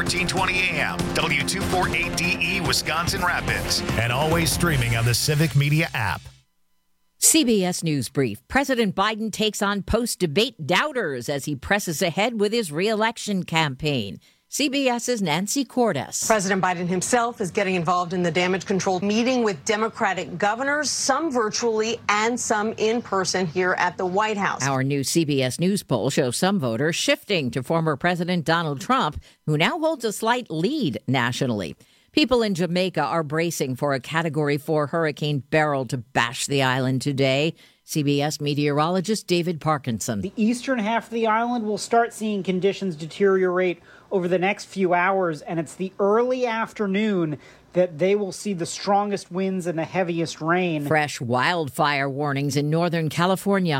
1320 AM, W248DE, Wisconsin Rapids, and always streaming on the Civic Media app. CBS News Brief. President Biden takes on post-debate doubters as he presses ahead with his re-election campaign. CBS's Nancy Cordes. President Biden himself is getting involved in the damage control meeting with Democratic governors, some virtually and some in person here at the White House. Our new CBS News poll shows some voters shifting to former President Donald Trump, who now holds a slight lead nationally. People in Jamaica are bracing for a Category 4 Hurricane Beryl to bash the island today. CBS meteorologist David Parkinson. The eastern half of the island will start seeing conditions deteriorate over the next few hours, and it's the early afternoon that they will see the strongest winds and the heaviest rain. Fresh wildfire warnings in Northern California.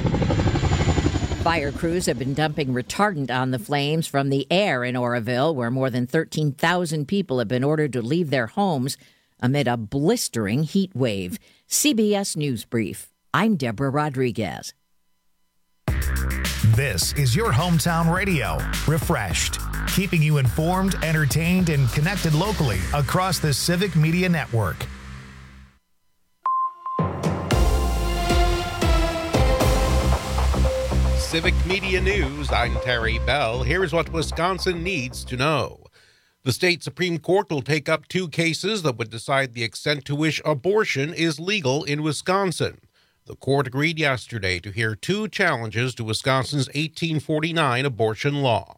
Fire crews have been dumping retardant on the flames from the air in Oroville, where more than 13,000 people have been ordered to leave their homes amid a blistering heat wave. CBS News Brief. I'm Deborah Rodriguez. This is your hometown radio, Refreshed, keeping you informed, entertained, and connected locally across the Civic Media Network. Civic Media News, I'm Terry Bell. Here's what Wisconsin needs to know. The state Supreme Court will take up 2 cases that would decide the extent to which abortion is legal in Wisconsin. The court agreed yesterday to hear 2 challenges to Wisconsin's 1849 abortion law.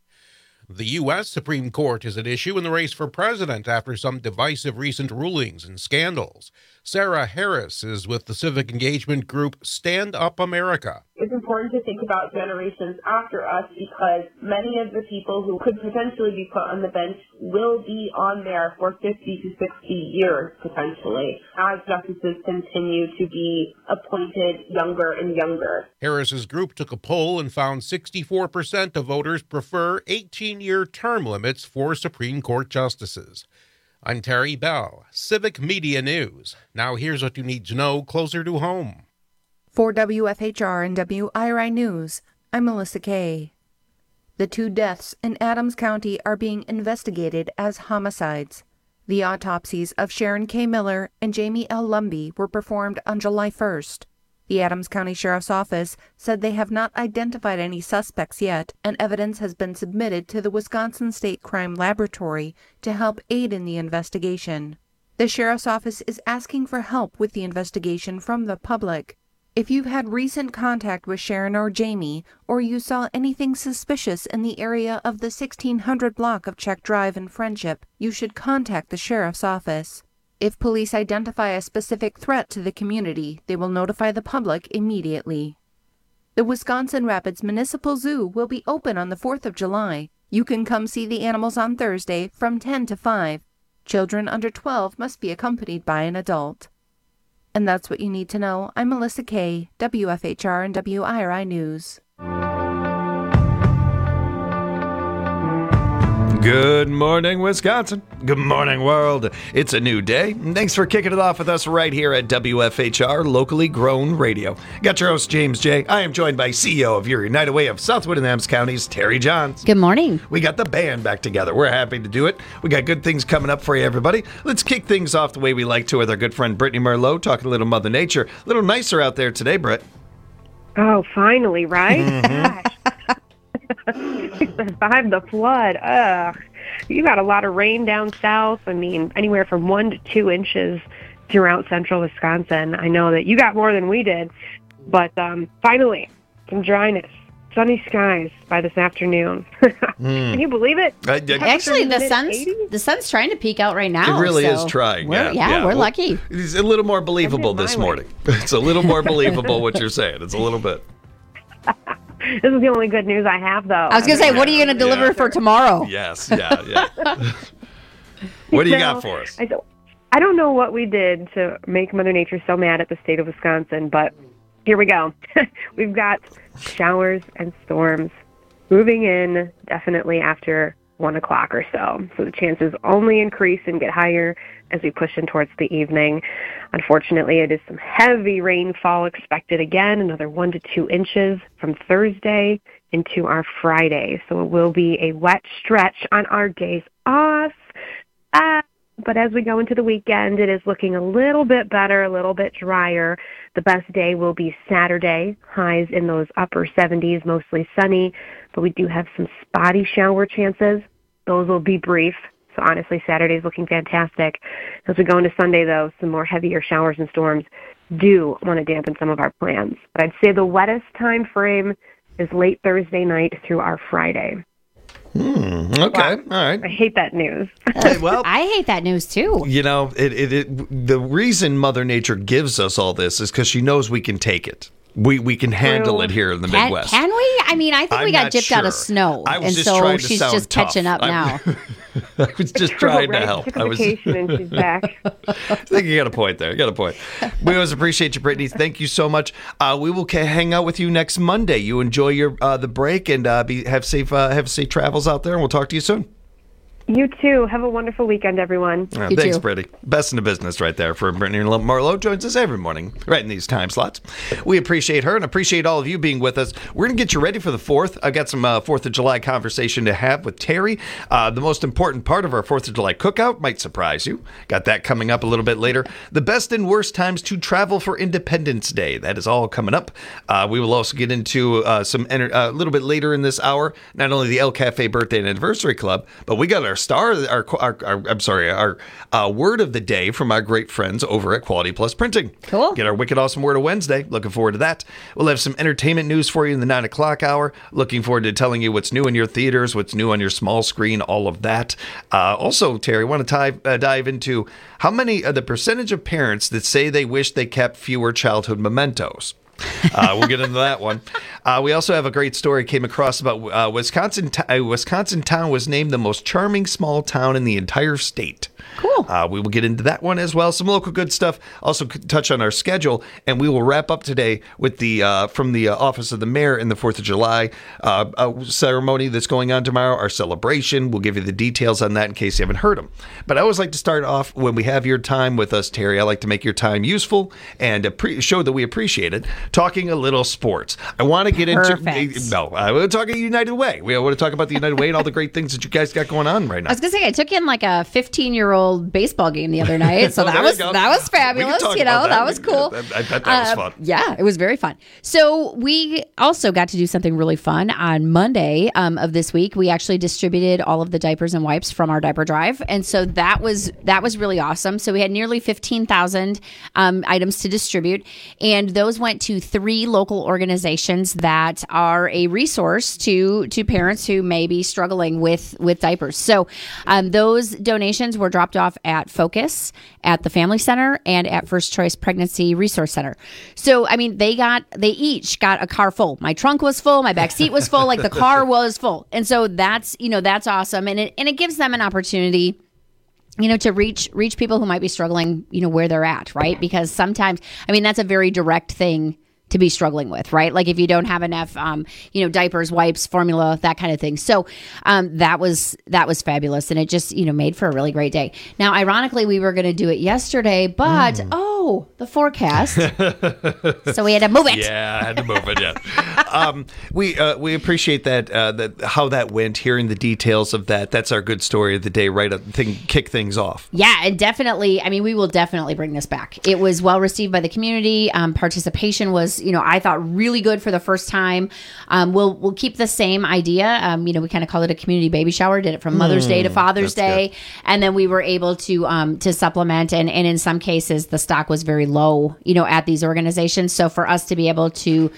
The U.S. Supreme Court is at issue in the race for president after some divisive recent rulings and scandals. Sarah Harris is with the civic engagement group Stand Up America. It's important to think about generations after us because many of the people who could potentially be put on the bench will be on there for 50 to 60 years potentially as justices continue to be appointed younger and younger. Harris's group took a poll and found 64% of voters prefer 18-year term limits for Supreme Court justices. I'm Terry Bell, Civic Media News. Now here's what you need to know closer to home. For WFHR and WIRI News, I'm Melissa Kay. The 2 deaths in Adams County are being investigated as homicides. The autopsies of Sharon K. Miller and Jamie L. Lumby were performed on July 1st. The Adams County Sheriff's Office said they have not identified any suspects yet, and evidence has been submitted to the Wisconsin State Crime Laboratory to help aid in the investigation. The Sheriff's Office is asking for help with the investigation from the public. If you've had recent contact with Sharon or Jamie, or you saw anything suspicious in the area of the 1600 block of Czech Drive in Friendship, you should contact the Sheriff's Office. If police identify a specific threat to the community, they will notify the public immediately. The Wisconsin Rapids Municipal Zoo will be open on the 4th of July. You can come see the animals on Thursday from 10 to 5. Children under 12 must be accompanied by an adult. And that's what you need to know. I'm Melissa Kay, WFHR and WIRI News. Good morning, Wisconsin. Good morning, world. It's a new day. Thanks for kicking it off with us right here at WFHR, locally grown radio. Got your host, James J. I am joined by CEO of your United Way of Southwood and Adams Counties, Terry Johns. Good morning. We got the band back together. We're happy to do it. We got good things coming up for you, everybody. Let's kick things off the way we like to with our good friend Brittany Merlot, talking a little Mother Nature. A little nicer out there today, Britt. Oh, finally, right? Gosh. Survived the flood. Ugh. You got a lot of rain down south. I mean, anywhere from 1 to 2 inches throughout central Wisconsin. I know that you got more than we did, but finally, some dryness. Sunny skies by this afternoon. Can you believe it? Actually, the sun's trying to peek out right now. It really is trying. We're lucky. It's a little more believable this morning. It's a little more believable what you're saying. It's a little bit. This is the only good news I have, though. I was going to say, what are you going to deliver for tomorrow? Yes, yeah. What do you got for us? I don't know what we did to make Mother Nature so mad at the state of Wisconsin, but here we go. We've got showers and storms moving in definitely after 1 o'clock or so. So the chances only increase and get higher as we push in towards the evening. Unfortunately, it is some heavy rainfall expected again, another 1 to 2 inches from Thursday into our Friday. So it will be a wet stretch on our days off. But as we go into the weekend, it is looking a little bit better, a little bit drier. The best day will be Saturday, highs in those upper 70s, mostly sunny, but we do have some spotty shower chances. Those will be brief. So honestly, Saturday's looking fantastic. As we go into Sunday, though, some more heavier showers and storms do want to dampen some of our plans. But I'd say the wettest time frame is late Thursday night through our Friday. Okay, wow. All right. I hate that news. Well, I hate that news too. You know, the reason Mother Nature gives us all this is because she knows we can take it. We can handle it here in the Midwest. Can we? I mean, I think we got dipped out of snow, and so she's just catching up now. I was just trying to help. I was. And she's back. I think you got a point there. You got a point. We always appreciate you, Brittany. Thank you so much. We will hang out with you next Monday. You enjoy your the break and have safe travels out there, and we'll talk to you soon. You too. Have a wonderful weekend, everyone. Thanks, Brittany. Best in the business right there for Brittany Marlowe. Joins us every morning right in these time slots. We appreciate her and appreciate all of you being with us. We're going to get you ready for the 4th. I've got some 4th of July conversation to have with Terry. The most important part of our 4th of July cookout might surprise you. Got that coming up a little bit later. The best and worst times to travel for Independence Day. That is all coming up. We will also get into a little bit later in this hour, not only the El Cafe Birthday and Anniversary Club, but we got our word of the day from our great friends over at Quality Plus Printing. Cool. Get our Wicked Awesome Word of Wednesday. Looking forward to that. We'll have some entertainment news for you in the 9 o'clock hour. Looking forward to telling you what's new in your theaters, what's new on your small screen, all of that. Also, Terry, I want to dive into the percentage of parents that say they wish they kept fewer childhood mementos. We'll get into that one. We also have a great story came across about Wisconsin town was named the most charming small town in the entire state. Cool. We will get into that one as well. Some local good stuff. Also touch on our schedule, and we will wrap up today with the from the Office of the Mayor and the 4th of July ceremony that's going on tomorrow, our celebration. We'll give you the details on that in case you haven't heard them. But I always like to start off when we have your time with us, Terry. I like to make your time useful and show that we appreciate it. Talking a little sports. I want to get into... No, we're talking United Way. We want to talk about the United Way and all the great things that you guys got going on right now. I was going to say, I took in like a 15-year-old baseball game the other night, so that was fabulous. That was cool. I bet that was fun. Yeah, it was very fun. So we also got to do something really fun on Monday of this week. We actually distributed all of the diapers and wipes from our diaper drive, and so that was really awesome. So we had nearly 15,000 items to distribute, and those went to 3 local organizations that are a resource to parents who may be struggling with diapers. So those donations were dropped off at Focus, at the Family Center, and at First Choice Pregnancy Resource Center. So, I mean, they each got a car full. My trunk was full, my back seat was full, like the car was full. And so that's awesome. And it gives them an opportunity, to reach people who might be struggling, where they're at, right? Because sometimes, I mean, that's a very direct thing to be struggling with, right? Like if you don't have enough, diapers, wipes, formula, that kind of thing. So that was fabulous. And it just, made for a really great day. Now, ironically, we were going to do it yesterday, but, the forecast. So we had to move it. Yeah, I had to move it, yeah. We appreciate that how that went, hearing the details of that. That's our good story of the day, right? Kick things off. Yeah, and definitely, I mean, we will definitely bring this back. It was well received by the community. Participation was, I thought really good for the first time. We'll keep the same idea. We kind of call it a community baby shower. Did it from Mother's Day to Father's Day. Good. And then we were able to supplement. And in some cases, the stock was very low, at these organizations. So for us to be able to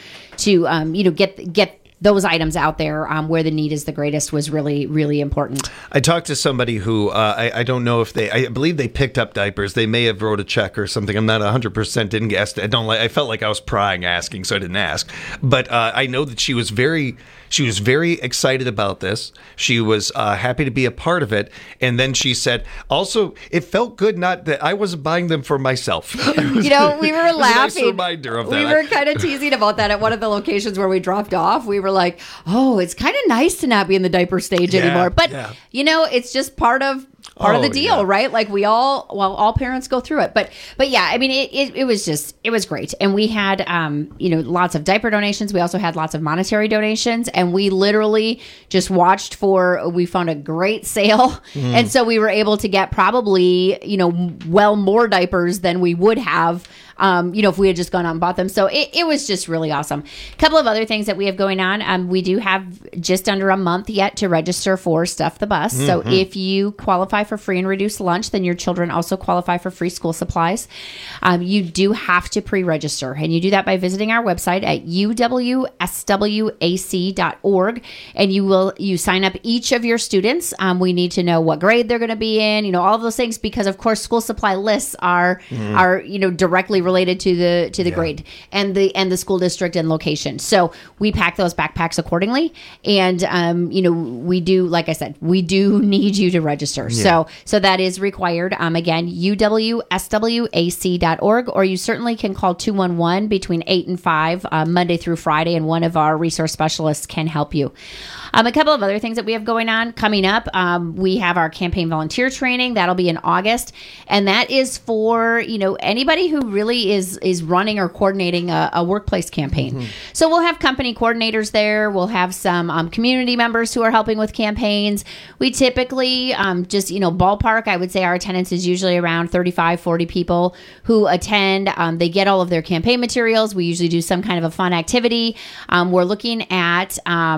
get those items out there where the need is the greatest was really, really important. I talked to somebody who I don't know if I believe they picked up diapers. They may have wrote a check or something. I'm not 100% didn't guess. I felt like I was prying asking, so I didn't ask. But I know that she was very excited about this. She was happy to be a part of it. And then she said, also, it felt good not that I wasn't buying them for myself. We were laughing. A nice reminder of that. We were kind of teasing about that at one of the locations where we dropped off. We were like, oh, it's kind of nice to not be in the diaper stage anymore. But, it's just part of part of the deal, right? Like all parents go through it. But yeah, I mean, it was great. And we had, lots of diaper donations. We also had lots of monetary donations, and we literally just watched we found a great sale. And so we were able to get probably, more diapers than we would have, if we had just gone out and bought them. So it was just really awesome. A couple of other things that we have going on. We do have just under a month yet to register for Stuff the Bus. So if you qualify for free and reduced lunch, then your children also qualify for free school supplies. You do have to pre-register, and you do that by visiting our website at uwswac.org, and you sign up each of your students. We need to know what grade they're going to be in, all of those things, because of course school supply lists are directly related to the grade and the school district and location. So we pack those backpacks accordingly, and we do, like I said, we do need you to register. So that is required. Again, uwswac.org, or you certainly can call 211 between 8 and 5 Monday through Friday, and one of our resource specialists can help you. A couple of other things that we have going on coming up. We have our campaign volunteer training. That'll be in August. And that is for, anybody who really is running or coordinating a workplace campaign. So we'll have company coordinators there. We'll have some community members who are helping with campaigns. We typically just, ballpark, I would say our attendance is usually around 35, 40 people who attend. They get all of their campaign materials. We usually do some kind of a fun activity. We're looking at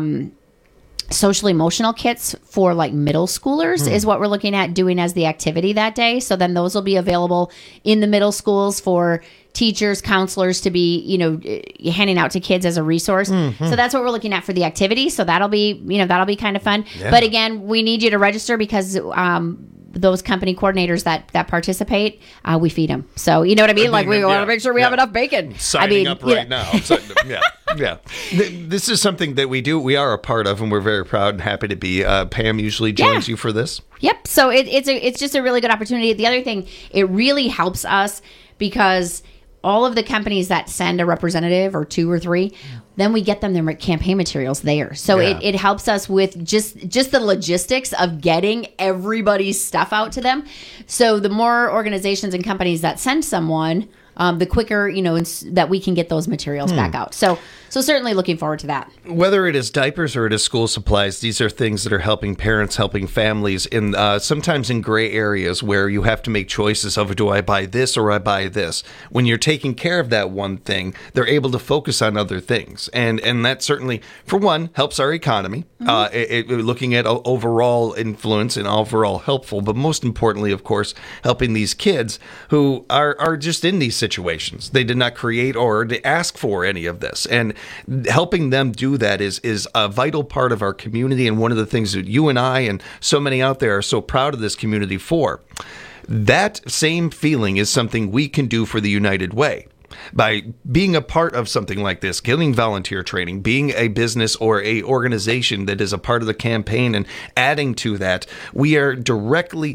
social emotional kits for like middle schoolers is what we're looking at doing as the activity that day. So then those will be available in the middle schools for teachers, counselors to be, handing out to kids as a resource. So that's what we're looking at for the activity. So that'll be kind of fun. Yeah. But again, we need you to register because those company coordinators that participate, we feed them. So you know what I mean? Like we want to make sure we have enough bacon. Signing up right now. So, yeah. This is something that we are a part of, and we're very proud and happy to be. Pam usually joins you for this. Yep. So it's just a really good opportunity. The other thing, it really helps us because all of the companies that send a representative or 2 or 3, then we get them their campaign materials there. So it helps us with just the logistics of getting everybody's stuff out to them. So the more organizations and companies that send someone, the quicker, that we can get those materials back out. So certainly looking forward to that. Whether it is diapers or it is school supplies, these are things that are helping parents, helping families in sometimes in gray areas where you have to make choices of, do I buy this or I buy this? When you're taking care of that one thing, they're able to focus on other things. And that certainly, for one, helps our economy, looking at overall influence and overall helpful, but most importantly, of course, helping these kids who are just in these situations. They did not create or ask for any of this. And helping them do that is a vital part of our community, and one of the things that you and I and so many out there are so proud of this community for. That same feeling is something we can do for the United Way. By being a part of something like this, getting volunteer training, being a business or a organization that is a part of the campaign and adding to that, we are directly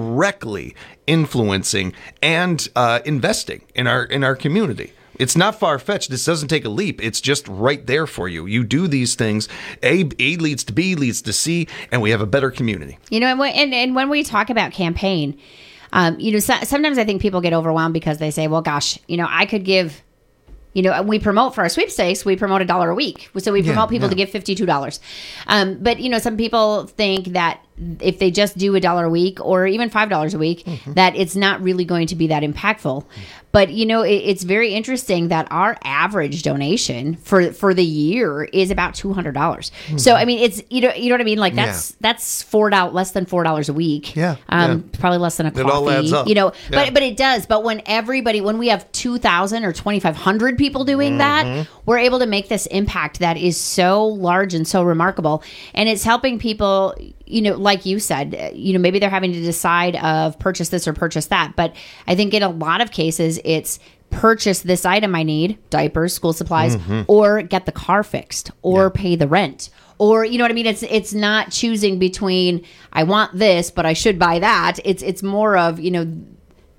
influencing and investing in our community. It's not far-fetched. This doesn't take a leap. It's just right there for you. You do these things. A leads to B, leads to C, and we have a better community. And when we talk about campaign, sometimes I think people get overwhelmed because they say, well, gosh, I could give, we promote for our sweepstakes, we promote $1 a week. So we promote people to give $52. But, some people think that if they just do $1 a week or even $5 a week, that it's not really going to be that impactful. But, it's very interesting that our average donation for the year is about $200. So, I mean, it's, you know what I mean? Like that's $4, less than $4 a week. Probably less than a coffee. It all adds up. But it does. But when we have 2,000 or 2,500 people doing that, we're able to make this impact that is so large and so remarkable. And it's helping people, like you said, maybe they're having to decide of purchase this or purchase that. But I think in a lot of cases, it's purchase this item I need, diapers, school supplies, or get the car fixed, or pay the rent. Or, you know what I mean? It's not choosing between, I want this, but I should buy that. It's more of,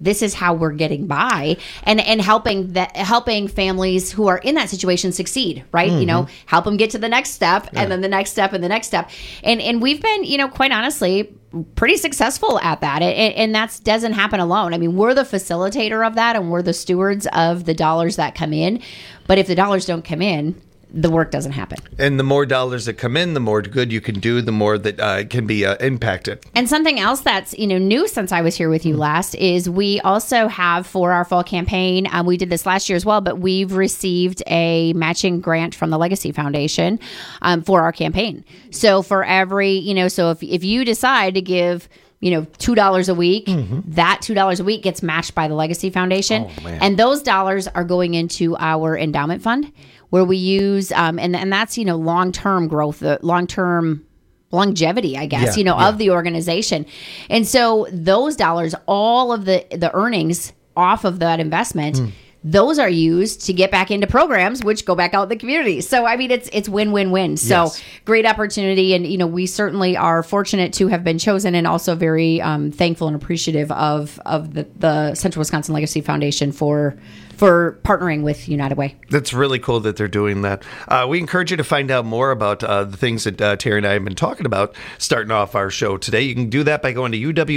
this is how we're getting by, and helping families who are in that situation succeed, right? You know, help them get to the next step, and then the next step, and the next step. And we've been, you know, quite honestly, pretty successful at that. And that doesn't happen alone. I mean, we're the facilitator of that, and we're the stewards of the dollars that come in. But if the dollars don't come in, the work doesn't happen. And the more dollars that come in, the more good you can do, the more that can be impacted. And something else that's, you know, new since I was here with you last is we also have, for our fall campaign, we did this last year as well, but we've received a matching grant from the Legacy Foundation for our campaign. So for every, you know, so if you decide to give, you know, $2 a week, that $2 a week gets matched by the Legacy Foundation. Oh, man. And those dollars are going into our endowment fund, where we use, and that's, you know, long-term growth, long-term longevity, I guess, of the organization. And so those dollars, all of the earnings off of that investment, those are used to get back into programs, which go back out in the community. So, I mean, it's win-win-win. So great opportunity. And, you know, we certainly are fortunate to have been chosen, and also very thankful and appreciative of the Central Wisconsin Legacy Foundation for partnering with United Way. That's really cool that they're doing that. We encourage you to find out more about the things that Terry and I have been talking about starting off our show today. You can do that by going to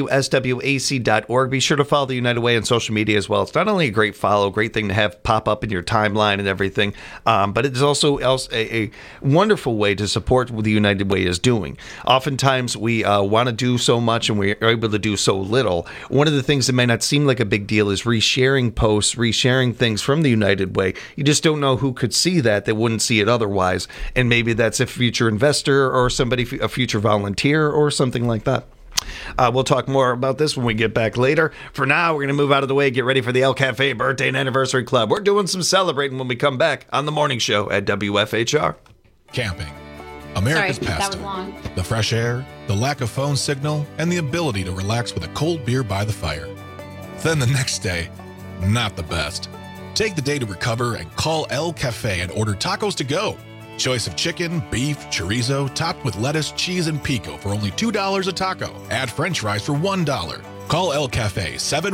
uwswac.org. Be sure to follow the United Way on social media as well. It's not only a great follow, great thing to have pop up in your timeline and everything, but it is also a wonderful way to support what the United Way is doing. Oftentimes, we want to do so much and we are able to do so little. One of the things that may not seem like a big deal is resharing posts, resharing things from the United Way. You just don't know who could see that wouldn't see it otherwise. And maybe that's a future investor or somebody, a future volunteer or something like that. We'll talk more about this when we get back later. For now, we're going to move out of the way, get ready for the El Cafe Birthday and Anniversary Club. We're doing some celebrating when we come back on the morning show at WFHR. Camping. America's pastime. The fresh air, the lack of phone signal, and the ability to relax with a cold beer by the fire. Then the next day, not the best. Take the day to recover and call El Cafe and order tacos to go. Choice of chicken, beef, chorizo, topped with lettuce, cheese, and pico for only $2 a taco. Add french fries for $1. Call El Cafe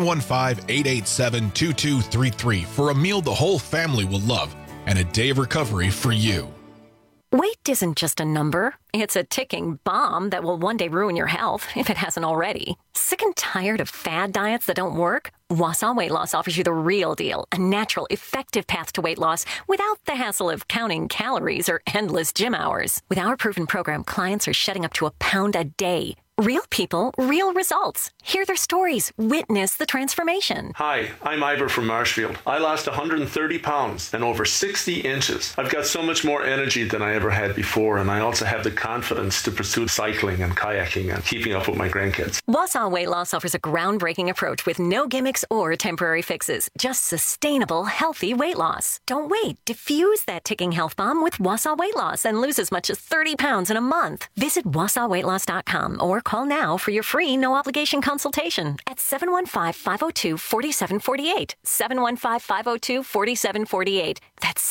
715-887-2233 for a meal the whole family will love and a day of recovery for you. Weight isn't just a number. It's a ticking bomb that will one day ruin your health, if it hasn't already. Sick and tired of fad diets that don't work? Wausau Weight Loss offers you the real deal, a natural, effective path to weight loss without the hassle of counting calories or endless gym hours. With our proven program, clients are shedding up to a pound a day. Real people, real results. Hear their stories. Witness the transformation. Hi, I'm Ivor from Marshfield. I lost 130 pounds and over 60 inches. I've got so much more energy than I ever had before, and I also have the confidence to pursue cycling and kayaking and keeping up with my grandkids. Wausau Weight Loss offers a groundbreaking approach with no gimmicks or temporary fixes. Just sustainable, healthy weight loss. Don't wait. Diffuse that ticking health bomb with Wausau Weight Loss and lose as much as 30 pounds in a month. Visit WausauWeightLoss.com or call now for your free no-obligation consultation at 715-502-4748. 715-502-4748. That's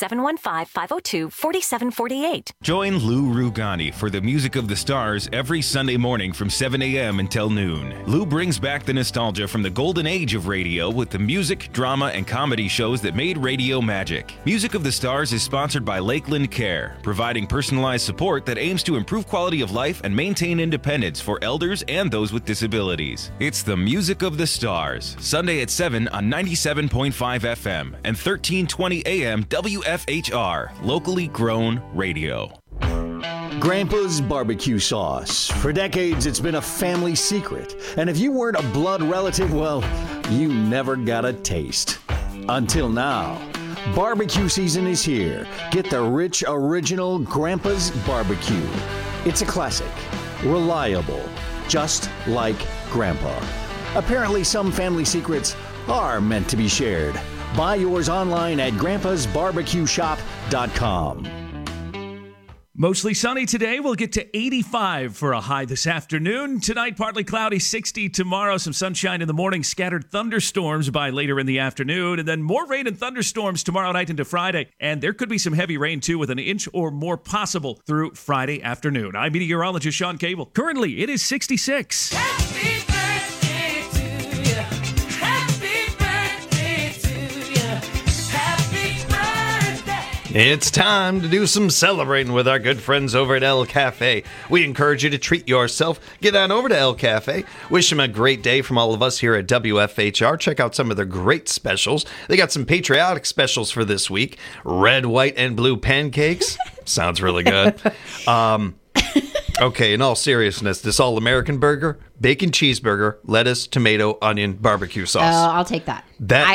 715-502-4748. Join Lou Rugani for the Music of the Stars every Sunday morning from 7 a.m. until noon. Lou brings back the nostalgia from the golden age of radio with the music, drama, and comedy shows that made radio magic. Music of the Stars is sponsored by Lakeland Care, providing personalized support that aims to improve quality of life and maintain independence for elders and those with disabilities. It's the Music of the Stars, Sunday at 7 on 97.5 FM and 1320 AM WFHR, locally grown radio. Grandpa's barbecue sauce. For decades, it's been a family secret. And if you weren't a blood relative, well, you never got a taste. Until now. Barbecue season is here. Get the rich, original Grandpa's barbecue. It's a classic. Reliable, just like Grandpa. Apparently, some family secrets are meant to be shared. Buy yours online at grandpasbarbecueshop.com. Mostly sunny today. We'll get to 85 for a high this afternoon. Tonight, partly cloudy, 60 tomorrow. Some sunshine in the morning, scattered thunderstorms by later in the afternoon, and then more rain and thunderstorms tomorrow night into Friday. And there could be some heavy rain, too, with an inch or more possible through Friday afternoon. I'm meteorologist Sean Cable. Currently, it is 66. Happy birthday to you. Happy It's time to do some celebrating with our good friends over at El Cafe. We encourage you to treat yourself. Get on over to El Cafe. Wish them a great day from all of us here at WFHR. Check out some of their great specials. They got some patriotic specials for this week. Red, white, and blue pancakes. Sounds really good. Okay, in all seriousness, this all-American burger, bacon cheeseburger, lettuce, tomato, onion, barbecue sauce. I'll take that.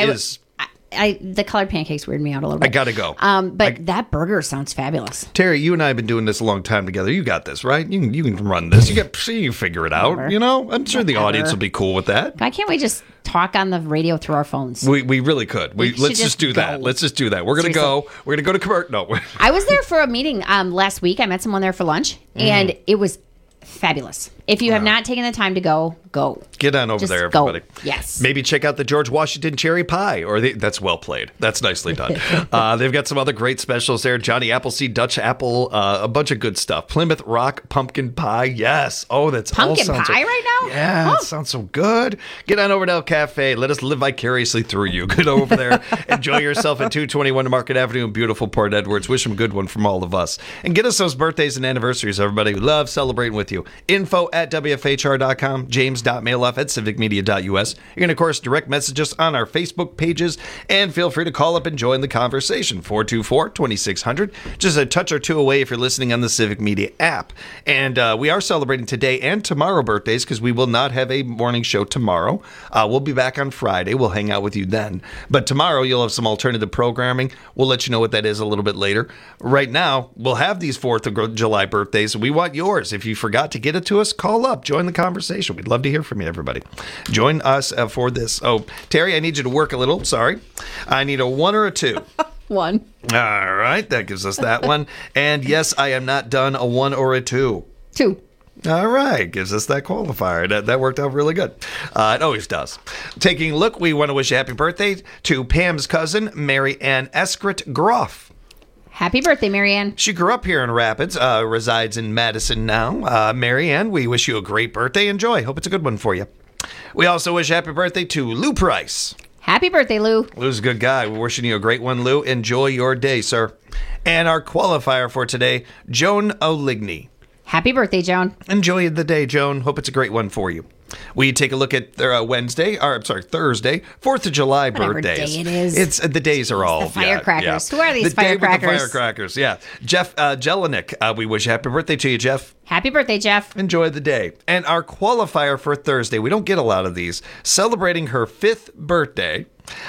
The colored pancakes weirded me out a little bit. I gotta go. But that burger sounds fabulous. Terry, you and I have been doing this a long time together. You got this, right? You can run this. You figure it out. Whatever. You know, I'm sure the Whatever. audience will be cool with that. Why can't we just talk on the radio through our phones? We really could. Let's just do that. go. Let's just do that. We're gonna go. We're gonna go to commercial. No. I was there for a meeting last week. I met someone there for lunch, and it was fabulous. If you have not taken the time to go. Get on over Just there, go. everybody. Yes. Maybe check out the George Washington cherry pie. That's well played. That's nicely done. They've got some other great specials there. Johnny Appleseed, Dutch apple, a bunch of good stuff. Plymouth Rock pumpkin pie. Yes. Oh, that's Pumpkin all sounds pie right now? Yeah, that sounds so good. Get on over to El Cafe. Let us live vicariously through you. Get over there. Enjoy yourself at 221 Market Avenue in beautiful Port Edwards. Wish them a good one from all of us. And get us those birthdays and anniversaries, everybody. We love celebrating with you. info@WFHR.com. James.mailoff@civicmedia.us. You can, of course, direct message us on our Facebook pages, and feel free to call up and join the conversation. 424-2600. Just a touch or two away if you're listening on the Civic Media app. And we are celebrating today and tomorrow birthdays because we will not have a morning show tomorrow. We'll be back on Friday. We'll hang out with you then. But tomorrow you'll have some alternative programming. We'll let you know what that is a little bit later. Right now, we'll have these 4th of July birthdays. We want yours. If you forgot to get it to us, call up. Join the conversation. We'd love to hear from you, everybody. Join us for this. Oh, Terry, I need you to work a little. Sorry. I need a 1 or a 2. 1. All right. That gives us that one. And yes, I am not done a 1 or a 2. 2. All right. Gives us that qualifier. That worked out really good. It always does. Taking a look, we want to wish a happy birthday to Pam's cousin, Mary Ann Eskrit Groff. Happy birthday, Marianne. She grew up here in Rapids, resides in Madison now. Mary Ann, we wish you a great birthday. Enjoy. Hope it's a good one for you. We also wish happy birthday to Lou Price. Happy birthday, Lou. Lou's a good guy. We're wishing you a great one, Lou. Enjoy your day, sir. And our qualifier for today, Joan O'Ligney. Happy birthday, Joan. Enjoy the day, Joan. Hope it's a great one for you. We take a look at Thursday, 4th of July Whatever birthdays. day it is. It's the days are all The firecrackers. Yeah. Who are these the firecrackers? Day with the firecrackers, yeah. Jeff Jelinek, we wish happy birthday to you, Jeff. Happy birthday, Jeff. Enjoy the day. And our qualifier for Thursday, we don't get a lot of these, celebrating her 5th birthday,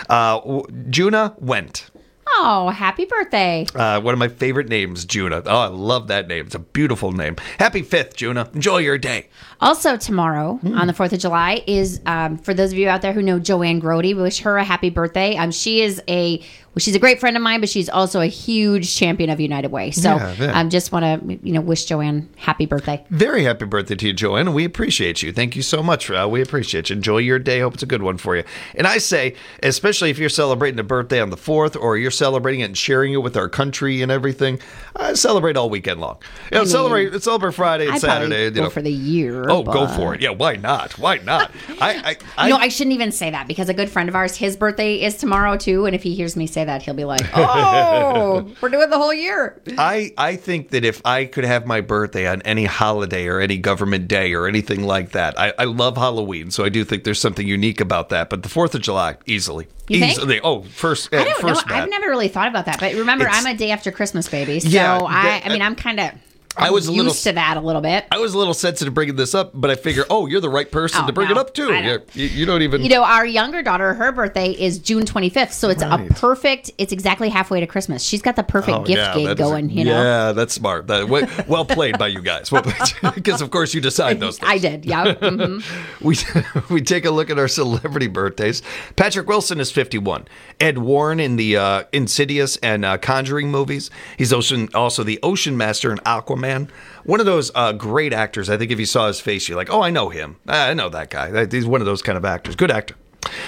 Juna Wendt. Oh, happy birthday. One of my favorite names, Juna. Oh, I love that name. It's a beautiful name. Happy 5th, Juna. Enjoy your day. Also tomorrow on the 4th of July is, for those of you out there who know Joanne Grody, we wish her a happy birthday. She's a great friend of mine, but she's also a huge champion of United Way. So I just want to wish Joanne happy birthday. Very happy birthday to you, Joanne. We appreciate you. Thank you so much. We appreciate you. Enjoy your day. Hope it's a good one for you. And I say, especially if you're celebrating a birthday on the 4th or you're celebrating it and sharing it with our country and everything, celebrate all weekend long. Celebrate Friday and Saturday. I'd go for the year. Oh, go for it. Yeah, why not? Why not? I shouldn't even say that because a good friend of ours, his birthday is tomorrow too. And if he hears me say that, he'll be like, oh, we're doing the whole year. I think that if I could have my birthday on any holiday or any government day or anything like that, I love Halloween, so I do think there's something unique about that. But the 4th of July, easily. You think? Easily. Oh, first. I don't know. Bat. I've never really thought about that. But remember, I'm a day after Christmas baby. So I'm kind of... I was used to that a little bit. I was a little sensitive bringing this up, but I figure, you're the right person to bring it up too. You don't even. Our younger daughter, her birthday is June 25th, so it's it's exactly halfway to Christmas. She's got the perfect gift gig going. Yeah, that's smart. Well played by you guys. Because of course you decide those things. I did. Yeah. Mm-hmm. We take a look at our celebrity birthdays. Patrick Wilson is 51. Ed Warren in the Insidious and Conjuring movies. He's also the Ocean Master in Aquaman. One of those great actors. I think if you saw his face, you're like, oh, I know him. I know that guy. He's one of those kind of actors. Good actor.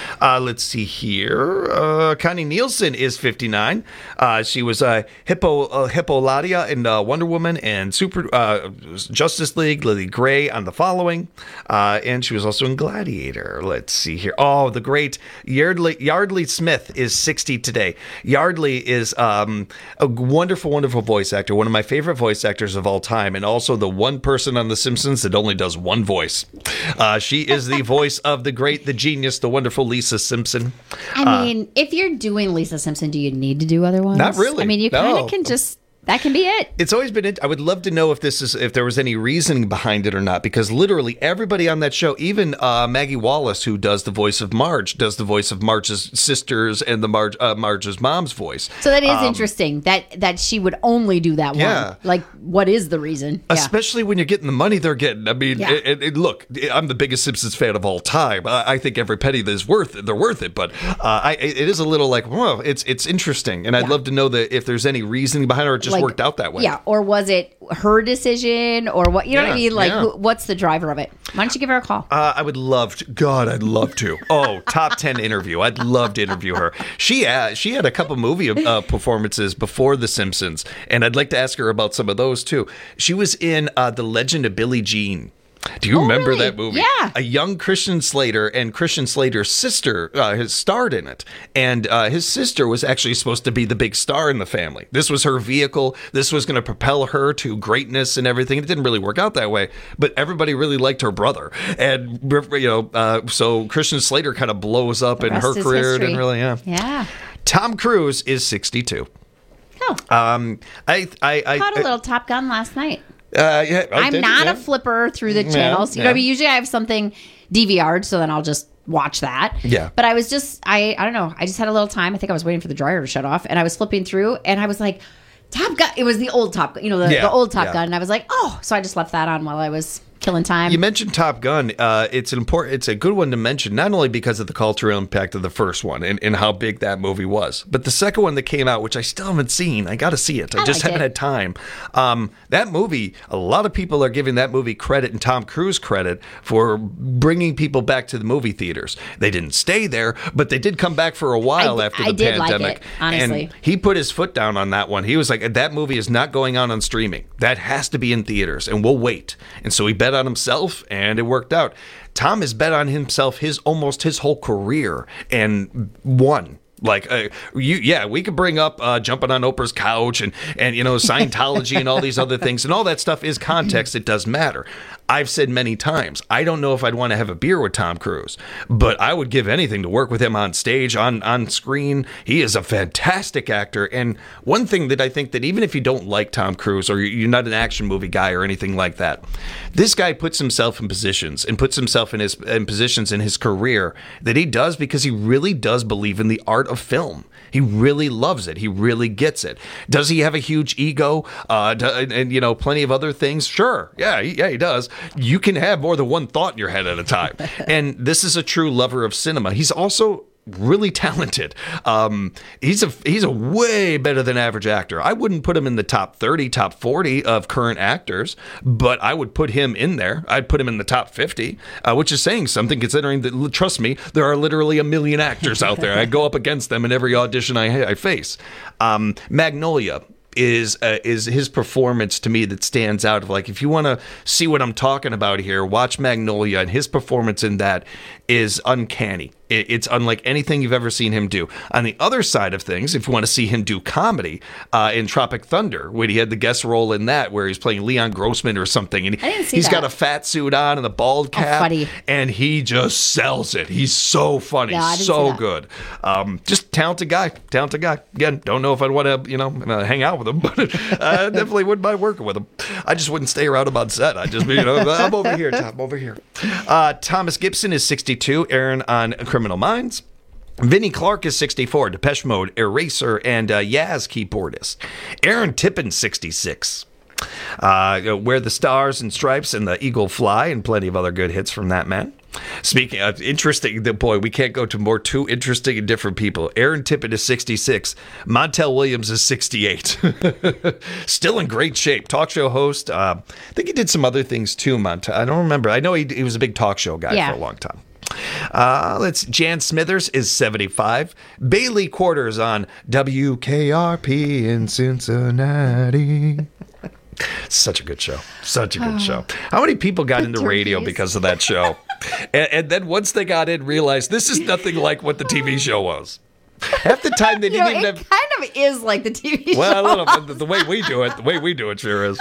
Let's see here. Connie Nielsen is 59. She was Hippolyta in Wonder Woman and Justice League, Lily Gray on The Following. And she was also in Gladiator. Let's see here. Oh, the great Yardley Smith is 60 today. Yardley is a wonderful, wonderful voice actor. One of my favorite voice actors of all time. And also the one person on The Simpsons that only does one voice. She is the voice of the great, the genius, the wonderful Lisa Simpson. I mean, if you're doing Lisa Simpson, do you need to do other ones? Not really. I mean, you kind of can just... That can be it. It's always been. I would love to know if there was any reasoning behind it or not, because literally everybody on that show, even Maggie Wallace, who does the voice of Marge, does the voice of Marge's sisters and the Marge's mom's voice. So that is interesting that she would only do that one. Like, what is the reason? Especially when you're getting the money they're getting. I mean, look, I'm the biggest Simpsons fan of all time. I think every penny they're worth it. But it is a little like, well, it's interesting, and I'd love to know that if there's any reasoning behind it, or just worked out that way. Yeah, or was it her decision, or what? You know what I mean? Like, what's the driver of it? Why don't you give her a call? I would love to. God, I'd love to. Oh, top 10 interview. I'd love to interview her. She had a couple movie performances before The Simpsons, and I'd like to ask her about some of those too. She was in The Legend of Billie Jean. Do you remember that movie? Yeah. A young Christian Slater and Christian Slater's sister has starred in it. And his sister was actually supposed to be the big star in the family. This was her vehicle. This was going to propel her to greatness and everything. It didn't really work out that way, but everybody really liked her brother. And, so Christian Slater kind of blows up in her career. Didn't really, Yeah. Tom Cruise is 62. Oh. I caught a little Top Gun last night. I'm I'm not a flipper through the channels. You know, I mean, usually I have something DVR'd, so then I'll just watch that. Yeah. But I was just, I don't know. I just had a little time. I think I was waiting for the dryer to shut off, and I was flipping through, and I was like, Top Gun. It was the old Top Gun, the old Top Gun. And I was like, oh. So I just left that on while I was killing time. You mentioned Top Gun. It's a good one to mention, not only because of the cultural impact of the first one and how big that movie was, but the second one that came out, which I still haven't seen. I got to see it. I just haven't had time. That movie, a lot of people are giving that movie credit and Tom Cruise credit for bringing people back to the movie theaters. They didn't stay there, but they did come back for a while after the pandemic. Like it, honestly. And he put his foot down on that one. He was like, that movie is not going on streaming. That has to be in theaters, and we'll wait. And so he bet on himself, and it worked out. Tom has bet on himself almost his whole career and won. Like, we could bring up jumping on Oprah's couch and Scientology and all these other things, and all that stuff is context. It does matter. I've said many times, I don't know if I'd want to have a beer with Tom Cruise, but I would give anything to work with him on stage, on screen. He is a fantastic actor. And one thing that I think that even if you don't like Tom Cruise or you're not an action movie guy or anything like that, this guy puts himself in positions and puts himself in positions in his career that he does because he really does believe in the art of film. He really loves it. He really gets it. Does he have a huge ego and plenty of other things? Sure. Yeah, he does. You can have more than one thought in your head at a time. And this is a true lover of cinema. He's also really talented. He's a way better than average actor. I wouldn't put him in the top 30, top 40 of current actors, but I would put him in there. I'd put him in the top 50, which is saying something considering that, trust me, there are literally a million actors out there. I go up against them in every audition I face. Magnolia is his performance to me that stands out. Of like, if you want to see what I'm talking about here, watch Magnolia, and his performance in that is uncanny. It's unlike anything you've ever seen him do. On the other side of things, if you want to see him do comedy, in Tropic Thunder, when he had the guest role in that, where he's playing Leon Grossman or something, and he's got a fat suit on and a bald cap, and he just sells it. He's so funny, so good. Just talented guy. Again, don't know if I'd want to, hang out with him, but I definitely wouldn't mind working with him. I just wouldn't stay around him on set. I just, I'm over here, Tom, over here. Thomas Gibson is 62. Aaron on Criminal Minds. Vinnie Clark is 64, Depeche Mode, Eraser, and Yaz keyboardist. Aaron Tippin, 66. Where the Stars and Stripes and the Eagle Fly, and plenty of other good hits from that man. Speaking of interesting, boy, we can't go to two interesting and different people. Aaron Tippin is 66. Montel Williams is 68. Still in great shape. Talk show host. I think he did some other things too, Montel. I don't remember. I know he was a big talk show guy for a long time. Jan Smithers is 75. Bailey Quarters on WKRP in Cincinnati. Such a good show. Such a good show. How many people got into radio because of that show? And then once they got in, realized this is nothing like what the TV show was. Half the time they didn't even have... It kind of is like the TV show. Well, a little bit. The way we do it sure is.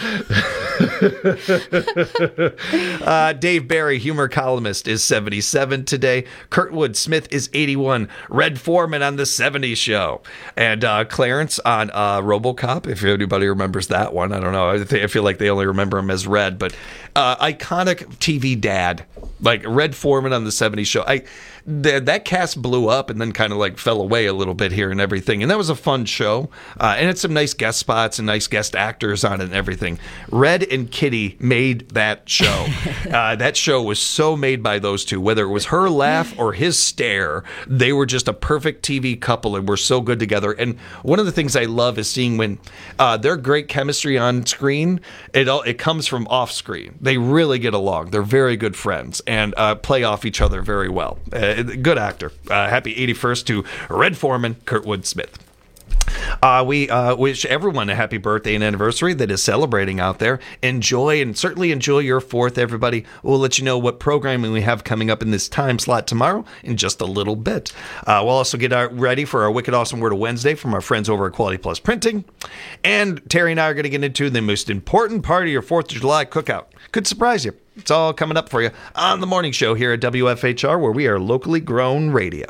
Dave Barry, humor columnist, is 77 today. Kurtwood Smith is 81. Red Foreman on the 70s show. And Clarence on RoboCop, if anybody remembers that one. I don't know. I feel like they only remember him as Red. But iconic TV dad. Like Red Foreman on the 70s show. That cast blew up and then kind of like fell away a little bit here and everything. And that was a fun show. And it's some nice guest spots and nice guest actors on it and everything. Red and Kitty made that show. That show was so made by those two. Whether it was her laugh or his stare, they were just a perfect TV couple and were so good together. And one of the things I love is seeing when their great chemistry on screen, it comes from off screen. They really get along. They're very good friends and play off each other very well. Good actor. Happy 81st to Red Foreman, Kurtwood Smith. We wish everyone a happy birthday and anniversary that is celebrating out there. Enjoy, and certainly enjoy your 4th, everybody. We'll let you know what programming we have coming up in this time slot tomorrow in just a little bit. We'll also get ready for our Wicked Awesome Word of Wednesday from our friends over at Quality Plus Printing. And Terry and I are going to get into the most important part of your 4th of July cookout. Could surprise you. It's all coming up for you on the morning show here at WFHR, where we are locally grown radio.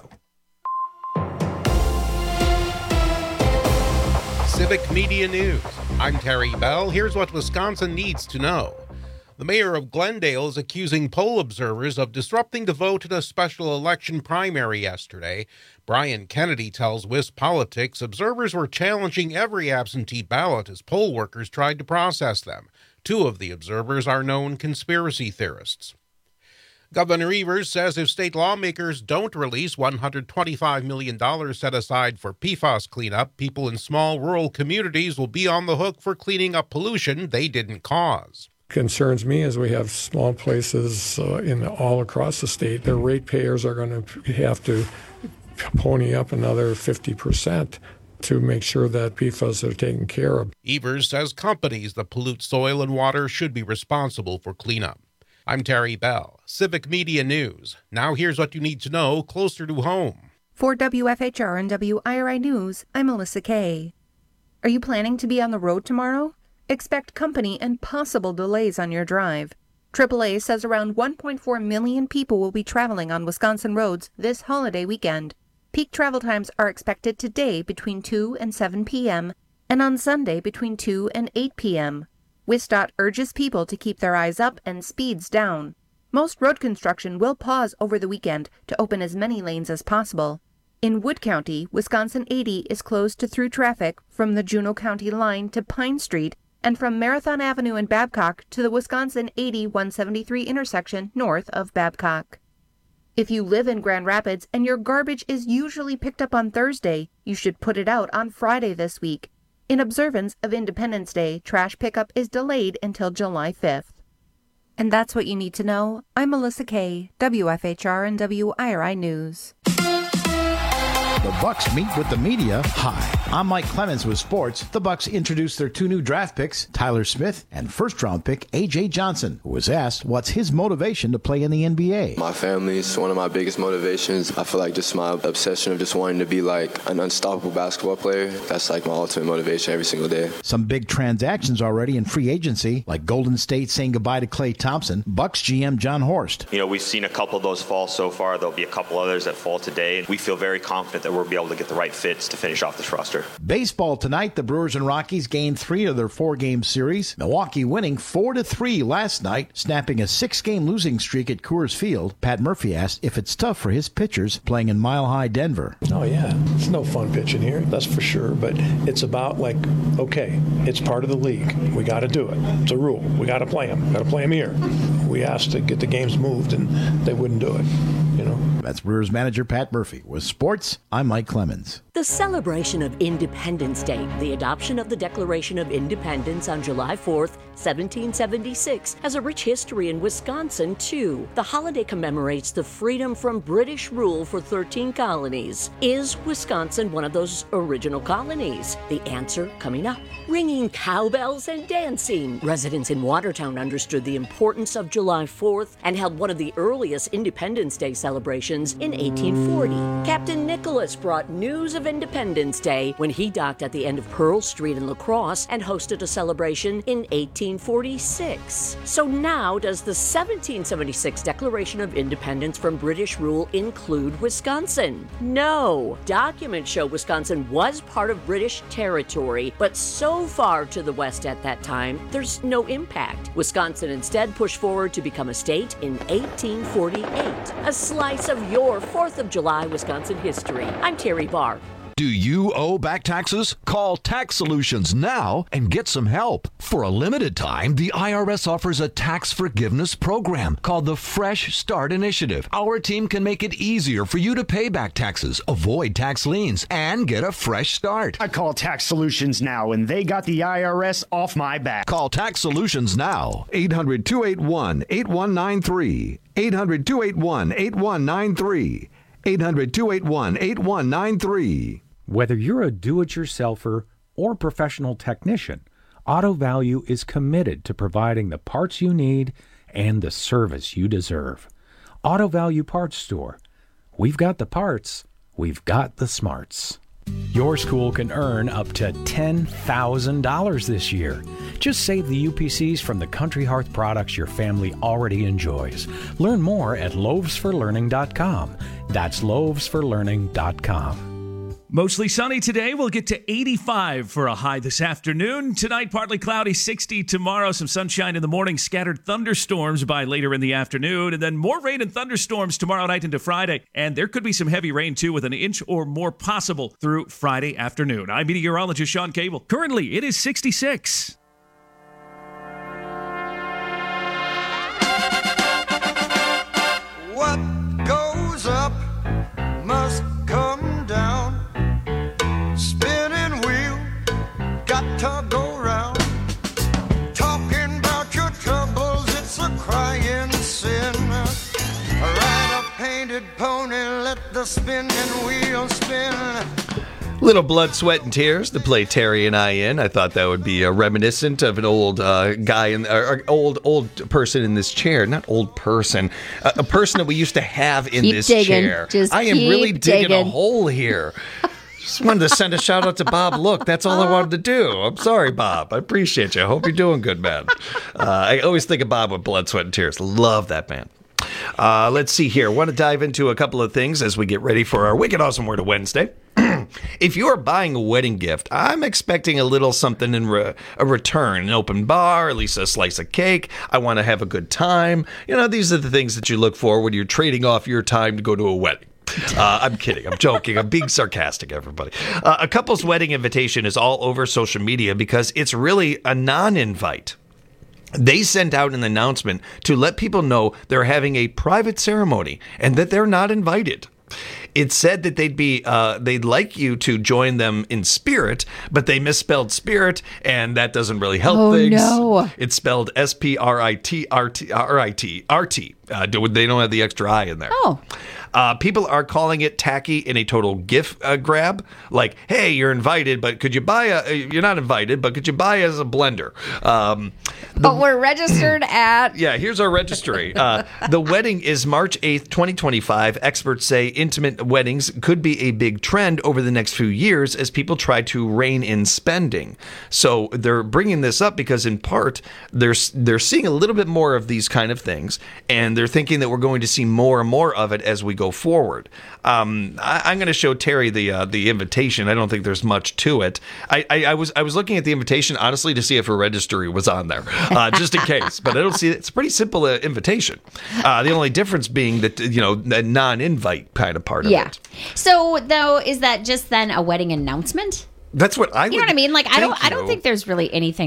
Civic Media News. I'm Terry Bell. Here's what Wisconsin needs to know. The mayor of Glendale is accusing poll observers of disrupting the vote in a special election primary yesterday. Brian Kennedy tells WisPolitics observers were challenging every absentee ballot as poll workers tried to process them. 2 of the observers are known conspiracy theorists. Governor Evers says if state lawmakers don't release $125 million set aside for PFAS cleanup, people in small rural communities will be on the hook for cleaning up pollution they didn't cause. Concerns me as we have small places all across the state. Their ratepayers are going to have to pony up another 50% to make sure that PFAS are taken care of. Evers says companies that pollute soil and water should be responsible for cleanup. I'm Terry Bell, Civic Media News. Now here's what you need to know closer to home. For WFHR and WIRI News, I'm Melissa Kay. Are you planning to be on the road tomorrow? Expect company and possible delays on your drive. AAA says around 1.4 million people will be traveling on Wisconsin roads this holiday weekend. Peak travel times are expected today between 2 and 7 p.m. and on Sunday between 2 and 8 p.m. WisDOT urges people to keep their eyes up and speeds down. Most road construction will pause over the weekend to open as many lanes as possible. In Wood County, Wisconsin 80 is closed to through traffic from the Juneau County line to Pine Street and from Marathon Avenue in Babcock to the Wisconsin 80-173 intersection north of Babcock. If you live in Grand Rapids and your garbage is usually picked up on Thursday, you should put it out on Friday this week. In observance of Independence Day, trash pickup is delayed until July 5th. And that's what you need to know. I'm Melissa Kay, WFHR and WIRI News. The Bucs meet with the media. Hi, I'm Mike Clemens with sports. The Bucs introduced their 2 new draft picks, Tyler Smith and first-round pick A.J. Johnson, who was asked what's his motivation to play in the NBA. My family is one of my biggest motivations. I feel like just my obsession of just wanting to be like an unstoppable basketball player. That's like my ultimate motivation every single day. Some big transactions already in free agency, like Golden State saying goodbye to Klay Thompson, Bucs GM John Horst. You know, we've seen a couple of those fall so far. There'll be a couple others that fall today. We feel very confident that we'll be able to get the right fits to finish off this roster. Baseball tonight, the Brewers and Rockies gained 3 of their 4-game series. Milwaukee winning 4-3 last night, snapping a 6-game losing streak at Coors Field. Pat Murphy asked if it's tough for his pitchers playing in Mile High Denver. Oh yeah, it's no fun pitching here, that's for sure, but it's about like, okay, it's part of the league. We got to do it. It's a rule. We got to play them. Got to play them here. We asked to get the games moved, and they wouldn't do it. That's Brewers manager Pat Murphy. With sports, I'm Mike Clemens. The celebration of Independence Day, the adoption of the Declaration of Independence on July 4th, 1776, has a rich history in Wisconsin, too. The holiday commemorates the freedom from British rule for 13 colonies. Is Wisconsin one of those original colonies? The answer coming up. Ringing cowbells and dancing. Residents in Watertown understood the importance of July 4th and held one of the earliest Independence Day celebrations in 1840. Captain Nicholas brought news of Independence Day when he docked at the end of Pearl Street in La Crosse and hosted a celebration in 1846. So now, does the 1776 Declaration of Independence from British rule include Wisconsin? No. Documents show Wisconsin was part of British territory, but so far to the west at that time, there's no impact. Wisconsin instead pushed forward to become a state in 1848. A slice of your 4th of July Wisconsin history. I'm Terry Barr. Do you owe back taxes? Call Tax Solutions now and get some help. For a limited time, the IRS offers a tax forgiveness program called the Fresh Start Initiative. Our team can make it easier for you to pay back taxes, avoid tax liens, and get a fresh start. I call Tax Solutions now, and they got the IRS off my back. Call Tax Solutions now. 800-281-8193. 800-281-8193. 800-281-8193. Whether you're a do-it-yourselfer or professional technician, Auto Value is committed to providing the parts you need and the service you deserve. Auto Value Parts Store. We've got the parts. We've got the smarts. Your school can earn up to $10,000 this year. Just save the UPCs from the Country Hearth products your family already enjoys. Learn more at loavesforlearning.com. That's loavesforlearning.com. Mostly sunny today. We'll get to 85 for a high this afternoon. Tonight, partly cloudy, 60 tomorrow. Some sunshine in the morning, scattered thunderstorms by later in the afternoon, and then more rain and thunderstorms tomorrow night into Friday. And there could be some heavy rain, too, with an inch or more possible through Friday afternoon. I'm meteorologist Sean Cable. Currently, it is 66. What goes up must come down. Spinning wheel, got to go round. Talking about your troubles, it's a crying sin. Ride a painted pony, let the spinning wheel spin. Little blood, sweat, and tears to play Terry and I in. I thought that would be reminiscent of an old guy, old person in this chair. Not old person, a person that we used to have in this chair. I am really digging a hole here. Just wanted to send a shout out to Bob. Look, that's all I wanted to do. I'm sorry, Bob. I appreciate you. I hope you're doing good, man. I always think of Bob with blood, sweat, and tears. Love that man. Let's see here. Want to dive into a couple of things as we get ready for our Wicked Awesome Word of Wednesday. If you're buying a wedding gift, I'm expecting a little something in a return, an open bar, at least a slice of cake. I want to have a good time. You know, these are the things that you look for when you're trading off your time to go to a wedding. I'm kidding. I'm joking. I'm being sarcastic, everybody. A couple's wedding invitation is all over social media because it's really a non-invite. They sent out an announcement to let people know they're having a private ceremony and that they're not invited. It said that they'd like you to join them in spirit, but they misspelled spirit, and that doesn't really help things. No. It's spelled S-P-R-I-T-R-T. They don't have the extra I in there. Oh. People are calling it tacky in a total gift grab. Like, hey, you're invited, but could you buy you're not invited, but could you buy as a blender? But we're registered at... Yeah, here's our registry. The wedding is March 8th, 2025. Experts say intimate weddings could be a big trend over the next few years as people try to rein in spending. So they're bringing this up because in part, they're seeing a little bit more of these kind of things, and they're thinking that we're going to see more and more of it as we go forward. I'm going to show Terry the invitation. I don't think there's much to it. I was looking at the invitation, honestly, to see if a registry was on there, just in case. But I don't see it. It's a pretty simple invitation. The only difference being that, the non-invite kind of part of it. So, though, is that just then a wedding announcement? That's what I would. You know what I mean? Like, I don't think there's really anything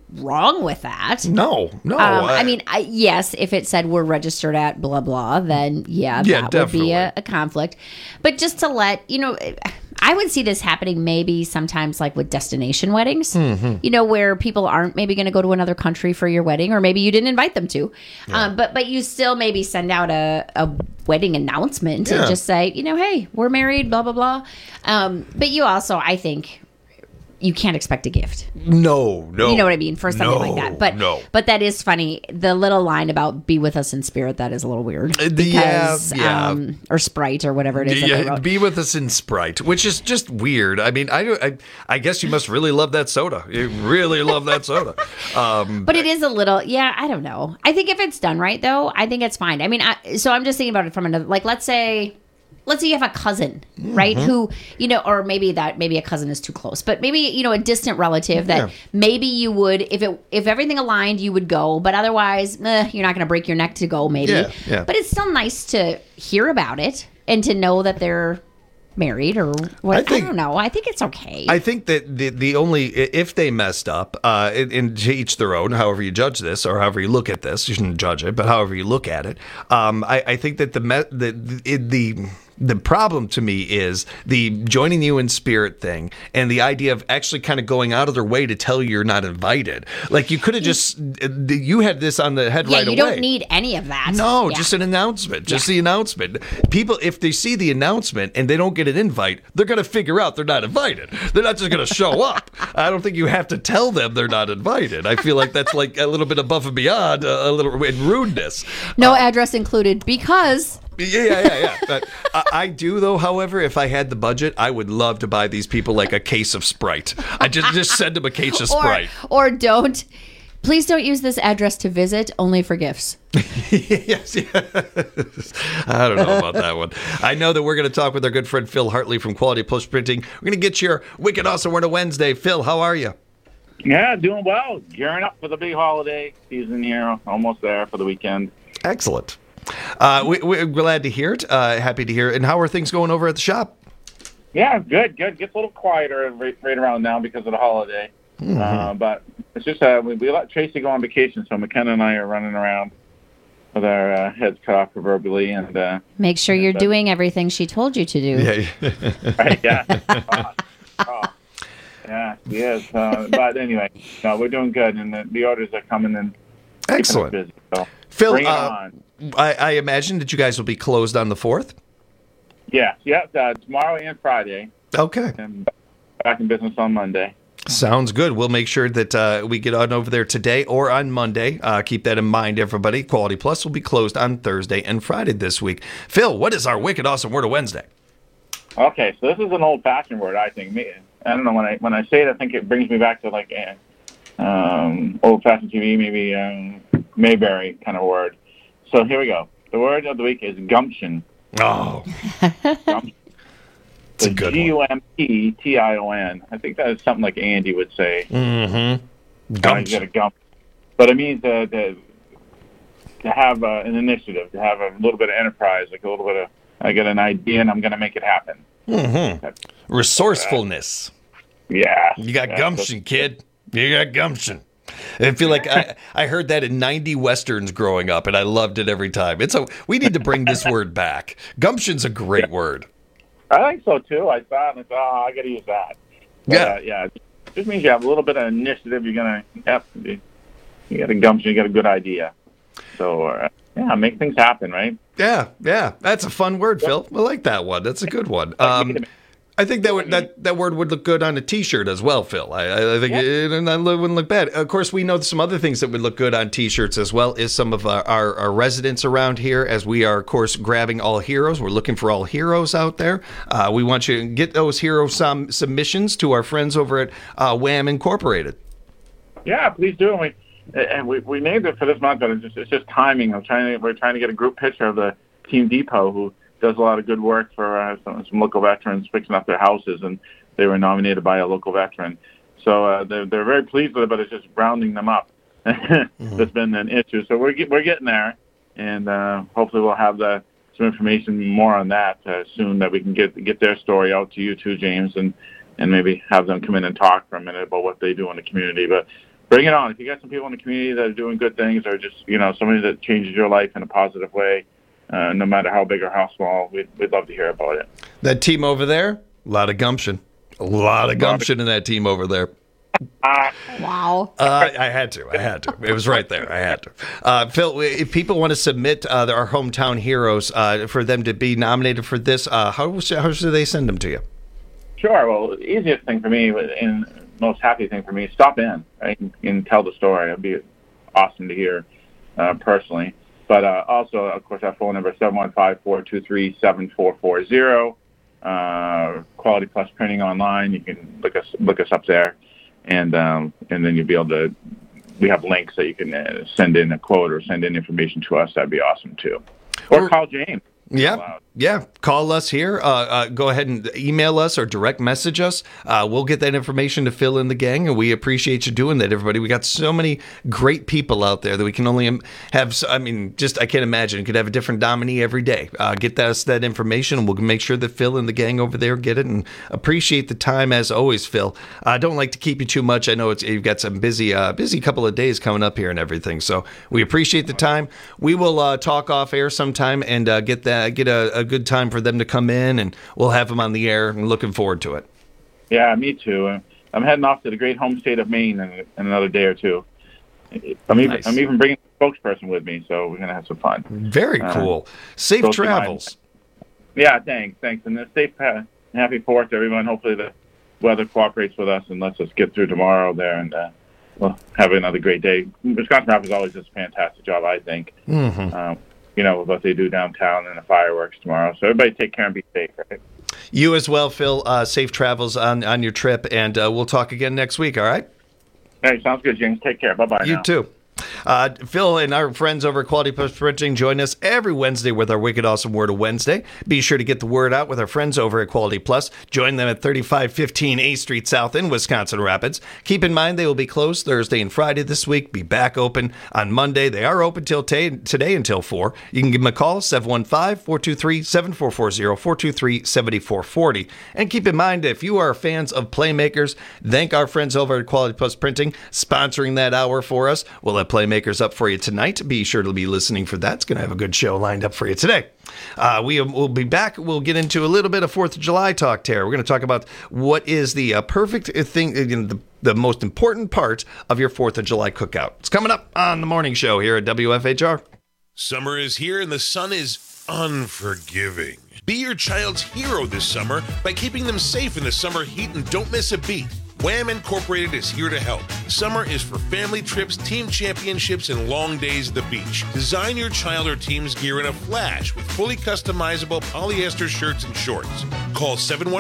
wrong with that. No. I mean, yes, if it said we're registered at blah, blah, then that would be a conflict. But just to let, I would see this happening maybe sometimes like with destination weddings, where people aren't maybe going to go to another country for your wedding, or maybe you didn't invite them to. Yeah. But you still maybe send out a wedding announcement and just say, hey, we're married, blah, blah, blah. But you also, I think, you can't expect a gift. No. You know what I mean? For something like that. But that is funny. The little line about be with us in spirit, that is a little weird. Because, or Sprite or whatever it is that they wrote. Be with us in Sprite, which is just weird. I mean, I guess you must really love that soda. You really love that soda. But it is a little, I don't know. I think if it's done right, though, I think it's fine. I mean, so I'm just thinking about it from another, like, let's say you have a cousin, right? Who, or maybe a cousin is too close, but maybe, a distant relative that maybe you would, if everything aligned, you would go, but otherwise, you're not going to break your neck to go, maybe. Yeah. But it's still nice to hear about it and to know that they're married or what. I don't know. I think it's okay. I think that the only, if they messed up, and to each their own, however you judge this or however you look at this, you shouldn't judge it, but however you look at it, I think that the problem to me is the joining you in spirit thing and the idea of actually kind of going out of their way to tell you you're not invited. Like, you could have you had this on the head right away. You don't need any of that. No, just an announcement. Just the announcement. People, if they see the announcement and they don't get an invite, they're going to figure out they're not invited. They're not just going to show up. I don't think you have to tell them they're not invited. I feel like that's like a little bit above and beyond a little in rudeness. No address included because... Yeah. But I do, though, however, if I had the budget, I would love to buy these people like a case of Sprite. I just send them a case of Sprite. Or please don't use this address to visit, only for gifts. Yes. I don't know about that one. I know that we're going to talk with our good friend Phil Hartley from Quality Plus Printing. We're going to get your Wicked Awesome Word of Wednesday. Phil, how are you? Yeah, doing well. Gearing up for the big holiday season here. Almost there for the weekend. Excellent. We're glad to hear it. Happy to hear it. And how are things going over at the shop? Yeah, good. Gets a little quieter right around now because of the holiday. But it's just we let Tracy go on vacation, so McKenna and I are running around with our heads cut off proverbially. And make sure you're doing everything she told you to do. Yeah. Right, yeah. Yeah, yes. But anyway, no, we're doing good, and the orders are coming in. Excellent. Busy, so Phil, bring it on. I imagine that you guys will be closed on the 4th? Yeah, tomorrow and Friday. Okay. And back in business on Monday. Sounds good. We'll make sure that we get on over there today or on Monday. Keep that in mind, everybody. Quality Plus will be closed on Thursday and Friday this week. Phil, what is our Wicked Awesome Word of Wednesday? Okay, so this is an old-fashioned word, I think. I don't know, when I say it, I think it brings me back to like old-fashioned TV, maybe Mayberry kind of word. So here we go. The word of the week is gumption. Oh. Gumption. It's a good Gumption. I think that is something like Andy would say. Mm-hmm. Gumption. You got a gump. But it means to have an initiative, to have a little bit of enterprise, like a little bit of, I got an idea and I'm going to make it happen. Mm-hmm. Resourcefulness. Yeah. You got gumption, kid. You got gumption. I feel like I heard that in 90 Westerns growing up, and I loved it every time. We need to bring this word back. Gumption's a great word. I think so, too. I thought, I got to use that. But, it just means you have a little bit of initiative. You're going to have to do. You got a gumption. You got a good idea. So, make things happen, right? Yeah. That's a fun word, Phil. I like that one. That's a good one. I think that word would look good on a T-shirt as well, Phil. I think it wouldn't look bad. Of course, we know some other things that would look good on T-shirts as well is some of our residents around here, as we are, of course, grabbing all heroes. We're looking for all heroes out there. We want you to get those hero submissions to our friends over at Wham Incorporated. Yeah, please do. And we named it for this month, but it's just timing. We're trying to get a group picture of the Team Depot, who does a lot of good work for some local veterans fixing up their houses, and they were nominated by a local veteran. So they're very pleased with it, but it's just rounding them up. That's been an issue. So we're getting there, and hopefully we'll have some information more on that soon, that we can get their story out to you too, James, and maybe have them come in and talk for a minute about what they do in the community. But bring it on. If you got some people in the community that are doing good things, or just somebody that changes your life in a positive way, no matter how big or how small, we'd love to hear about it. That team over there, a lot of gumption. A lot of gumption in that team over there. Wow. I had to. It was right there. I had to. Phil, if people want to submit our hometown heroes for them to be nominated for this, how should they send them to you? Sure. Well, the easiest thing for me and most happy thing for me is stop in, right, and tell the story. It'd be awesome to hear personally. But also, of course, our phone number is 715-423-7440. Quality Plus Printing online. You can look us up there, and then you'll be able to. We have links that you can send in a quote or send in information to us. That'd be awesome too. Or call James. Yeah. Call us here. Go ahead and email us or direct message us. We'll get that information to Phil and the gang, and we appreciate you doing that, everybody. We got so many great people out there that we can only have. I can't imagine. Could have a different nominee every day. Get us that information, and we'll make sure that Phil and the gang over there get it. And appreciate the time as always, Phil. I don't like to keep you too much. I know you've got some busy couple of days coming up here and everything. So we appreciate the time. We will talk off air sometime and get a good time for them to come in, and we'll have them on the air, and looking forward to it. Yeah, me too. I'm heading off to the great home state of Maine in another day or two. I'm even bringing a spokesperson with me, so we're going to have some fun. Very cool. Safe travels. Yeah, thanks. And a safe, happy 4th to everyone. Hopefully the weather cooperates with us and lets us get through tomorrow there, and we'll have another great day. Wisconsin Rapids always does a fantastic job, I think. Mm-hmm. What they do downtown and the fireworks tomorrow. So everybody take care and be safe, right? You as well, Phil. Safe travels on your trip, and we'll talk again next week, all right? Hey, sounds good, James. Take care. Bye-bye. You too. Phil and our friends over at Quality Plus Printing join us every Wednesday with our Wicked Awesome Word of Wednesday. Be sure to get the word out with our friends over at Quality Plus. Join them at 3515 A Street South in Wisconsin Rapids. Keep in mind they will be closed Thursday and Friday this week. Be back open on Monday. They are open till today until 4. You can give them a call, 715-423-7440, 423-7440. And keep in mind, if you are fans of Playmakers, thank our friends over at Quality Plus Printing sponsoring that hour for us. We'll have Playmakers up for you tonight. Be sure to be listening for that. It's going to have a good show lined up for you today. We'll be back. We'll get into a little bit of 4th of July talk, Tara. We're going to talk about what is the perfect thing, the most important part of your 4th of July cookout. It's coming up on the morning show here at WFHR. Summer is here and the sun is unforgiving. Be your child's hero this summer by keeping them safe in the summer heat and don't miss a beat. Wham! Incorporated is here to help. Summer is for family trips, team championships, and long days at the beach. Design your child or team's gear in a flash with fully customizable polyester shirts and shorts. Call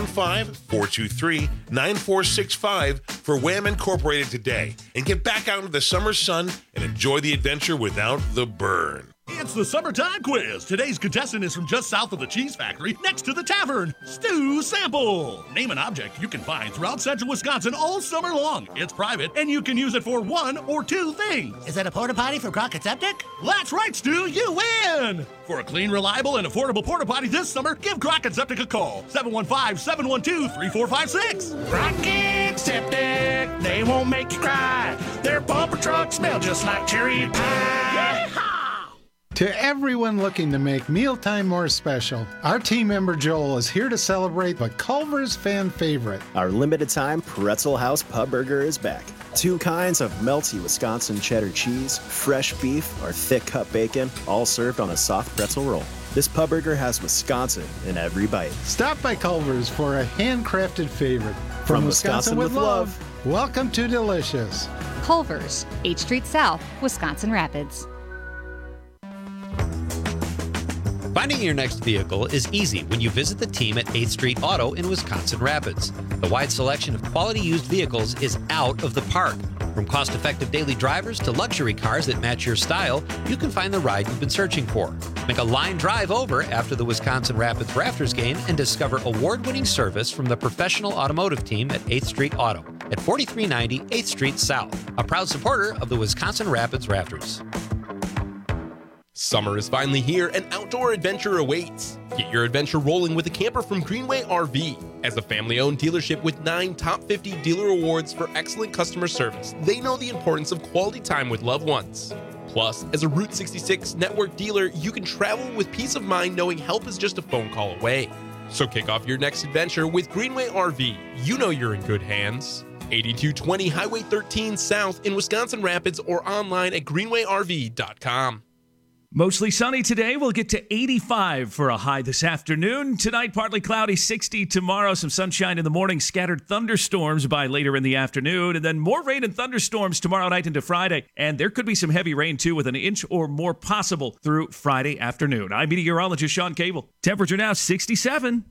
715-423-9465 for Wham! Incorporated today and get back out into the summer sun and enjoy the adventure without the burn. It's the Summertime Quiz. Today's contestant is from just south of the Cheese Factory, next to the tavern, Stu Sample. Name an object you can find throughout central Wisconsin all summer long. It's private, and you can use it for one or two things. Is it a porta potty for Crockett Septic? That's right, Stu. You win! For a clean, reliable, and affordable porta potty this summer, give Crockett Septic a call. 715-712-3456. Crockett Septic, they won't make you cry. Their bumper trucks smell just like cherry pie. Yeehaw! To everyone looking to make mealtime more special, our team member Joel is here to celebrate the Culver's fan favorite. Our limited time Pretzel House Pub Burger is back. 2 kinds of melty Wisconsin cheddar cheese, fresh beef, or thick cut bacon, all served on a soft pretzel roll. This pub burger has Wisconsin in every bite. Stop by Culver's for a handcrafted favorite. From Wisconsin with love, welcome to Delicious. Culver's, 8th Street South, Wisconsin Rapids. Finding your next vehicle is easy when you visit the team at 8th Street Auto in Wisconsin Rapids. The wide selection of quality used vehicles is out of the park. From cost-effective daily drivers to luxury cars that match your style, you can find the ride you've been searching for. Make a line drive over after the Wisconsin Rapids Rafters game and discover award-winning service from the professional automotive team at 8th Street Auto at 4390 8th Street South, a proud supporter of the Wisconsin Rapids Rafters. Summer is finally here and outdoor adventure awaits. Get your adventure rolling with a camper from Greenway RV. As a family-owned dealership with 9 top 50 dealer awards for excellent customer service, they know the importance of quality time with loved ones. Plus, as a Route 66 network dealer, you can travel with peace of mind knowing help is just a phone call away. So kick off your next adventure with Greenway RV. You know you're in good hands. 8220 Highway 13 South in Wisconsin Rapids or online at greenwayrv.com. Mostly sunny today. We'll get to 85 for a high this afternoon. Tonight, partly cloudy, 60 tomorrow. Some sunshine in the morning, scattered thunderstorms by later in the afternoon, and then more rain and thunderstorms tomorrow night into Friday. And there could be some heavy rain, too, with an inch or more possible through Friday afternoon. I'm meteorologist Sean Cable. Temperature now 67.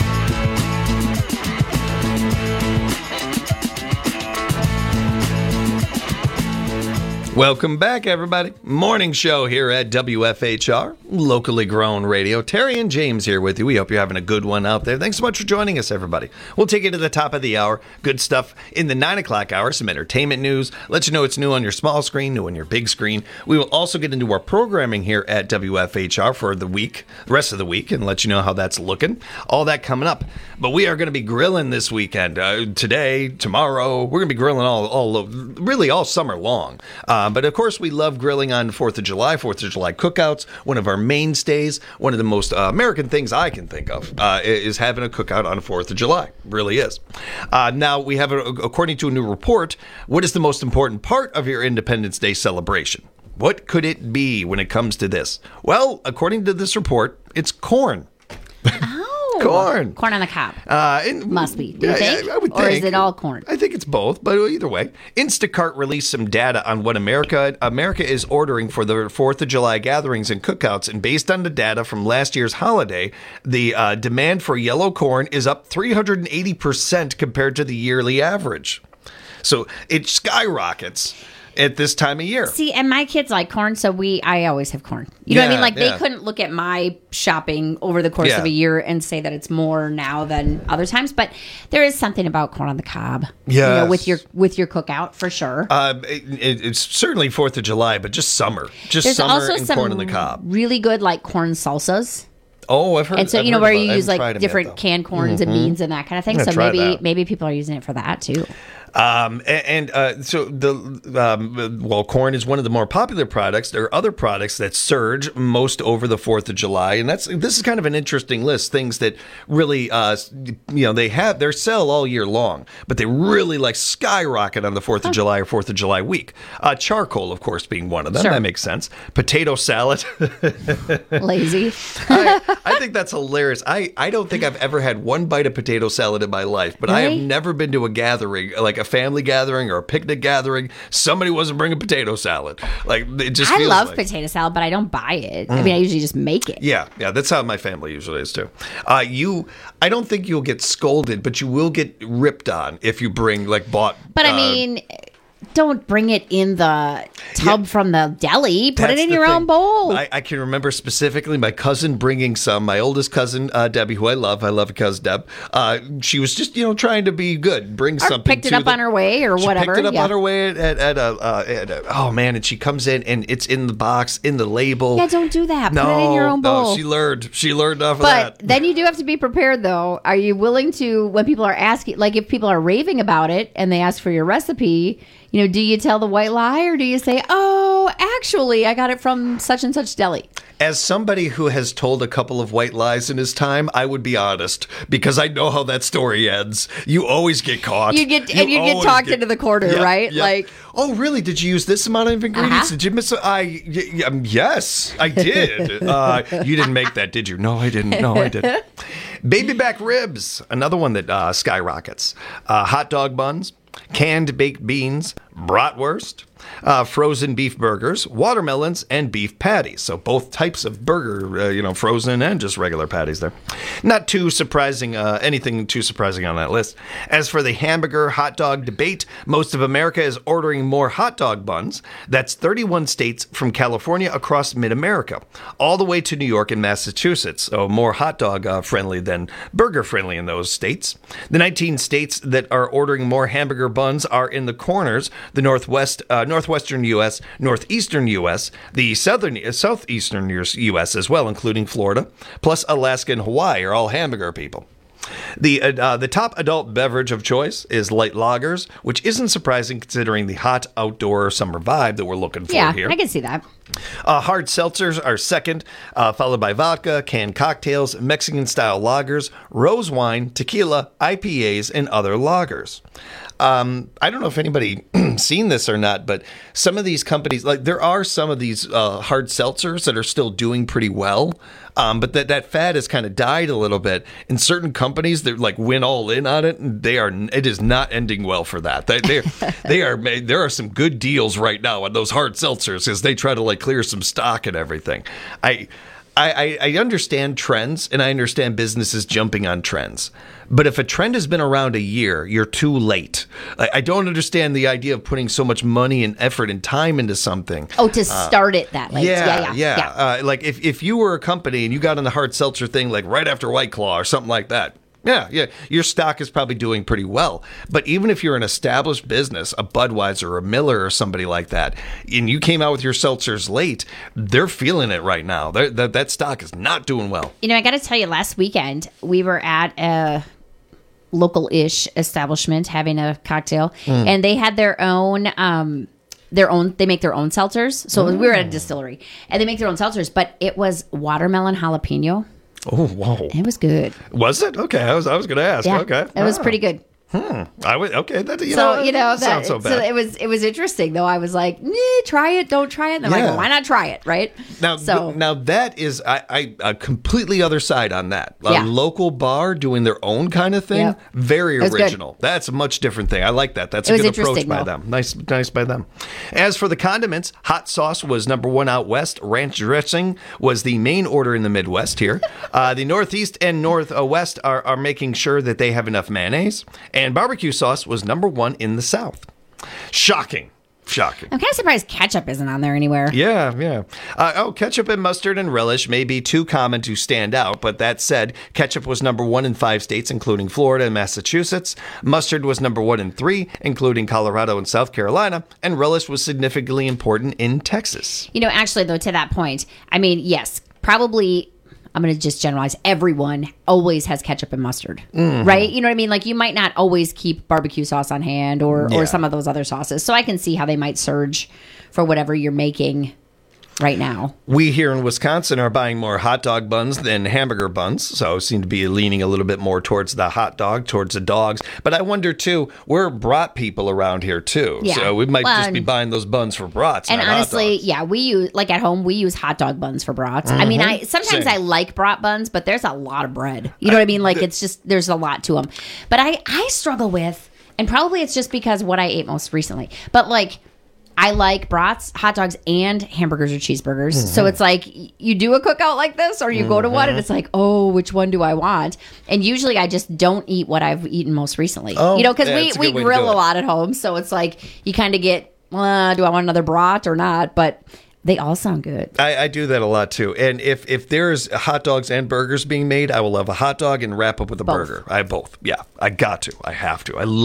Welcome back, everybody. Morning show here at WFHR, locally grown radio. Terry and James here with you. We hope you're having a good one out there. Thanks so much for joining us, everybody. We'll take you to the top of the hour. Good stuff in the 9 o'clock hour, some entertainment news. Let you know what's new on your small screen, new on your big screen. We will also get into our programming here at WFHR for the week, the rest of the week, and let you know how that's looking. All that coming up. But we are going to be grilling this weekend. Today, tomorrow, we're going to be grilling all summer long. But of course, we love grilling on 4th of July cookouts. One of our mainstays, one of the most American things I can think of is having a cookout on 4th of July. Really is. Now, we have, according to a new report, what is the most important part of your Independence Day celebration? What could it be when it comes to this? Well, according to this report, it's corn. Corn on the cob. Must be. Do you think? I would think. Or is it all corn? I think it's both, but either way. Instacart released some data on what America is ordering for the 4th of July gatherings and cookouts, and based on the data from last year's holiday, the demand for yellow corn is up 380% compared to the yearly average. So it skyrockets at this time of year. See, and my kids like corn, so I always have corn. You know what I mean? Like, they couldn't look at my shopping over the course of a year and say that it's more now than other times, but there is something about corn on the cob. Yes. With your cookout, for sure. It's certainly 4th of July, but just summer. There's summer also and some corn on the cob. really good, like, corn salsas. Oh, I've heard. And so, I've heard where about you it. use, like, different canned corns and beans and that kind of thing. So maybe people are using it for that, too. So corn is one of the more popular products. There are other products that surge most over the 4th of July, and this is kind of an interesting list. Things that really, they have their sell all year long, but they really like skyrocket on the 4th of July or 4th of July week. Charcoal, of course, being one of them. Sure. That makes sense. Potato salad. Lazy. I think that's hilarious. I don't think I've ever had one bite of potato salad in my life, but really? I have never been to a gathering, like a family gathering or a picnic gathering. Somebody wasn't bringing potato salad. Like, it just feels I love potato salad, but I don't buy it. I mean, I usually just make it. Yeah, that's how my family usually is too. I don't think you'll get scolded, but you will get ripped on if you bring bought. But I mean, don't bring it in the tub from the deli. Put it in your own bowl. I can remember specifically my cousin bringing some. My oldest cousin, Debbie, who I love cousin Deb. She was just trying to be good, bring something. Picked it up on her way or whatever. Picked it up on her way and she comes in and it's in the box, in the label. Yeah, don't do that. Put it in your own bowl. No, she learned off of But that. then you do have to be prepared, though. Are you willing to, when people are asking, like if people are raving about it and they ask for your recipe, do you tell the white lie or do you say, oh, actually, I got it from such and such deli? As somebody who has told a couple of white lies in his time, I would be honest because I know how that story ends. You always get caught. You get talked into the corner, right? Yeah. Like, oh, really? Did you use this amount of ingredients? Did you miss? Yes, I did. You didn't make that, did you? No, I didn't. No, I didn't. Baby back ribs, another one that skyrockets. Hot dog buns. Canned baked beans, bratwurst, frozen beef burgers, watermelons, and beef patties. So both types of burger, frozen and just regular patties there. Not too surprising, anything too surprising on that list. As for the hamburger hot dog debate, most of America is ordering more hot dog buns. That's 31 states from California across mid-America, all the way to New York and Massachusetts. So more hot dog friendly than burger friendly in those states. The 19 states that are ordering more hamburger buns are in the corners, the northwestern U.S., northeastern U.S., the southeastern U.S. as well, including Florida, plus Alaska and Hawaii are all hamburger people. The top adult beverage of choice is light lagers, which isn't surprising considering the hot outdoor summer vibe that we're looking for here. Yeah, I can see that. Hard seltzers are second, followed by vodka, canned cocktails, Mexican-style lagers, rose wine, tequila, IPAs, and other lagers. I don't know if anybody seen this or not, but some of these companies, like there are some of these hard seltzers that are still doing pretty well, but that fad has kind of died a little bit. In certain companies, they're like went all in on it, and it is not ending well for that. There are some good deals right now on those hard seltzers as they try to like clear some stock and everything. I understand trends, and I understand businesses jumping on trends. But if a trend has been around a year, you're too late. I don't understand the idea of putting so much money and effort and time into something. Oh, to start it that late. Yeah. Like if you were a company and you got on the hard seltzer thing like right after White Claw or something like that, yeah, your stock is probably doing pretty well. But even if you're an established business, a Budweiser or a Miller or somebody like that, and you came out with your seltzers late, they're feeling it right now. That stock is not doing well. You know, I got to tell you, last weekend we were at a local-ish establishment having a cocktail, and they had their own. They make their own seltzers. So we were at a distillery, and they make their own seltzers. But it was watermelon jalapeno. Oh, wow. It was good. Was it? Okay, I was going to ask. Yeah, okay. It was pretty good. I would. Okay, that that sounds so bad. So it was interesting though. I was like, try it, don't try it. And they're like, well, why not try it, right? Now that is a completely other side on that. A local bar doing their own kind of thing, very original. Good. That's a much different thing. I like that. That's a good approach by them. Nice by them. As for the condiments, hot sauce was number one out west. Ranch dressing was the main order in the Midwest here. The Northeast and Northwest are making sure that they have enough mayonnaise. And barbecue sauce was number one in the South. Shocking. I'm kind of surprised ketchup isn't on there anywhere. Yeah. Ketchup and mustard and relish may be too common to stand out, but that said, ketchup was number one in 5 states, including Florida and Massachusetts. Mustard was number one in 3, including Colorado and South Carolina, and relish was significantly important in Texas. You know, actually, though, to that point, I mean, yes, probably... I'm going to just generalize. Everyone always has ketchup and mustard, right? You know what I mean? Like you might not always keep barbecue sauce on hand or some of those other sauces. So I can see how they might surge for whatever you're making right now. We here in Wisconsin are buying more hot dog buns than hamburger buns, so seem to be leaning a little bit more towards the hot dog, towards the dogs. But I wonder, too, we're brat people around here, too. Yeah. So we might just be buying those buns for brats, and not honestly, hot dogs. we use, like at home, we use hot dog buns for brats. I mean, sometimes I like brat buns, but there's a lot of bread. You know what I mean? Like it's just, there's a lot to them. But I struggle with, and probably it's just because what I ate most recently, but like, I like brats, hot dogs, and hamburgers or cheeseburgers. So it's like you do a cookout like this or you go to one and it's like, oh, which one do I want? And usually I just don't eat what I've eaten most recently. You know, because we grill a lot at home. So it's like you kind of get, do I want another brat or not? But they all sound good. I do that a lot, too. And if there's hot dogs and burgers being made, I will have a hot dog and wrap up with a burger. I have both. Yeah, I got to. I have to. I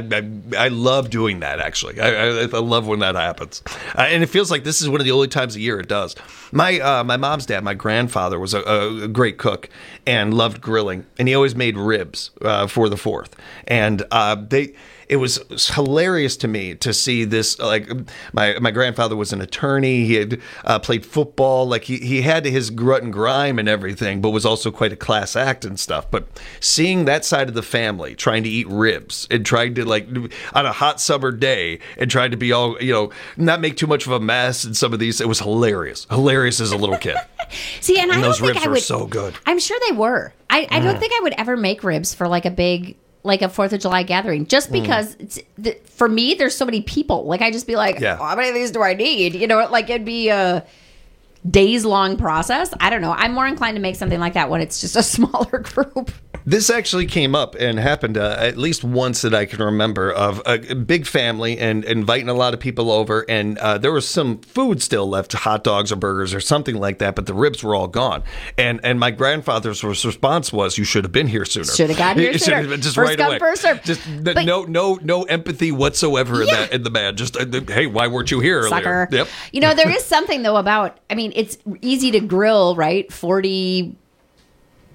love doing that, actually. I love when that happens. And it feels like this is one of the only times a year it does. My mom's dad, my grandfather, was a great cook and loved grilling. And he always made ribs for the 4th. And it was hilarious to me to see this. Like my grandfather was an attorney. He had played football. Like he had his grit and grime and everything, but was also quite a class act and stuff. But seeing that side of the family trying to eat ribs and trying to, like, on a hot summer day and trying to be all, not make too much of a mess and some of these, it was hilarious. Hilarious as a little kid. See, and I don't those think ribs I were would, so good. I'm sure they were. I don't think I would ever make ribs for like a big, like a 4th of July gathering, just because for me, there's so many people. Like I just be like, how many of these do I need? You know, like it'd be a days long process. I don't know. I'm more inclined to make something like that when it's just a smaller group. This actually came up and happened at least once that I can remember, of a big family and inviting a lot of people over. And there was some food still left, hot dogs or burgers or something like that, but the ribs were all gone. And my grandfather's response was, you should have been here sooner. Should have got here sooner. Just first right come, away. First serve. Just no empathy whatsoever in the man. Just, hey, why weren't you here earlier? Sucker. Yep. You know, there is something, though, about, I mean, it's easy to grill, right? 40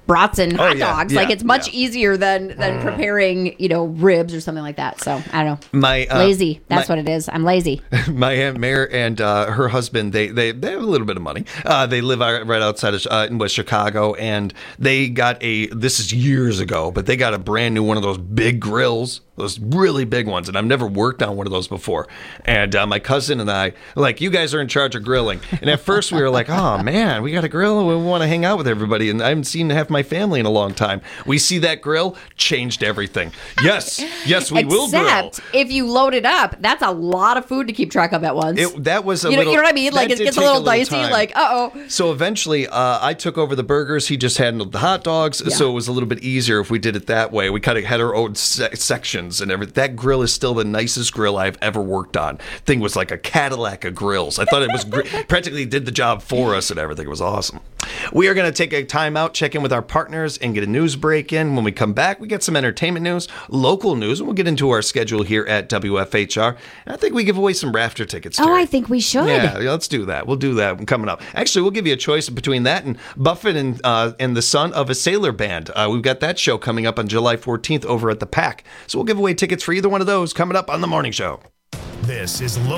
brats and hot dogs. Like, yeah, it's much easier than preparing, ribs or something like that. So I don't know. Lazy. That's what it is. I'm lazy. My Aunt Mare and her husband, they have a little bit of money. They live right outside of in West Chicago, and they got this is years ago, but they got a brand new one of those big grills. Those really big ones, and I've never worked on one of those before. And my cousin and I, you guys are in charge of grilling. And at first we were like, oh man, we got a grill and we want to hang out with everybody. And I haven't seen half my family in a long time. We see that grill, changed everything. Yes, we will grill. Except if you load it up, that's a lot of food to keep track of at once. That was you know what I mean? Like, it gets a little dicey. Like, uh-oh. So eventually, I took over the burgers. He just handled the hot dogs. Yeah. So it was a little bit easier if we did it that way. We kind of had our own section and everything. That grill is still the nicest grill I've ever worked on. Thing was like a Cadillac of grills. I thought it was practically did the job for us and everything. It was awesome. We are going to take a time out, check in with our partners, and get a news break in. When we come back, we get some entertainment news, local news, and we'll get into our schedule here at WFHR. And I think we give away some Rafter tickets. Oh, I think we should. Yeah, let's do that. We'll do that coming up. Actually, we'll give you a choice between that and Buffett and the Son of a Sailor Band. We've got that show coming up on July 14th over at the PAC. So we'll give away tickets for either one of those coming up on the morning show. This is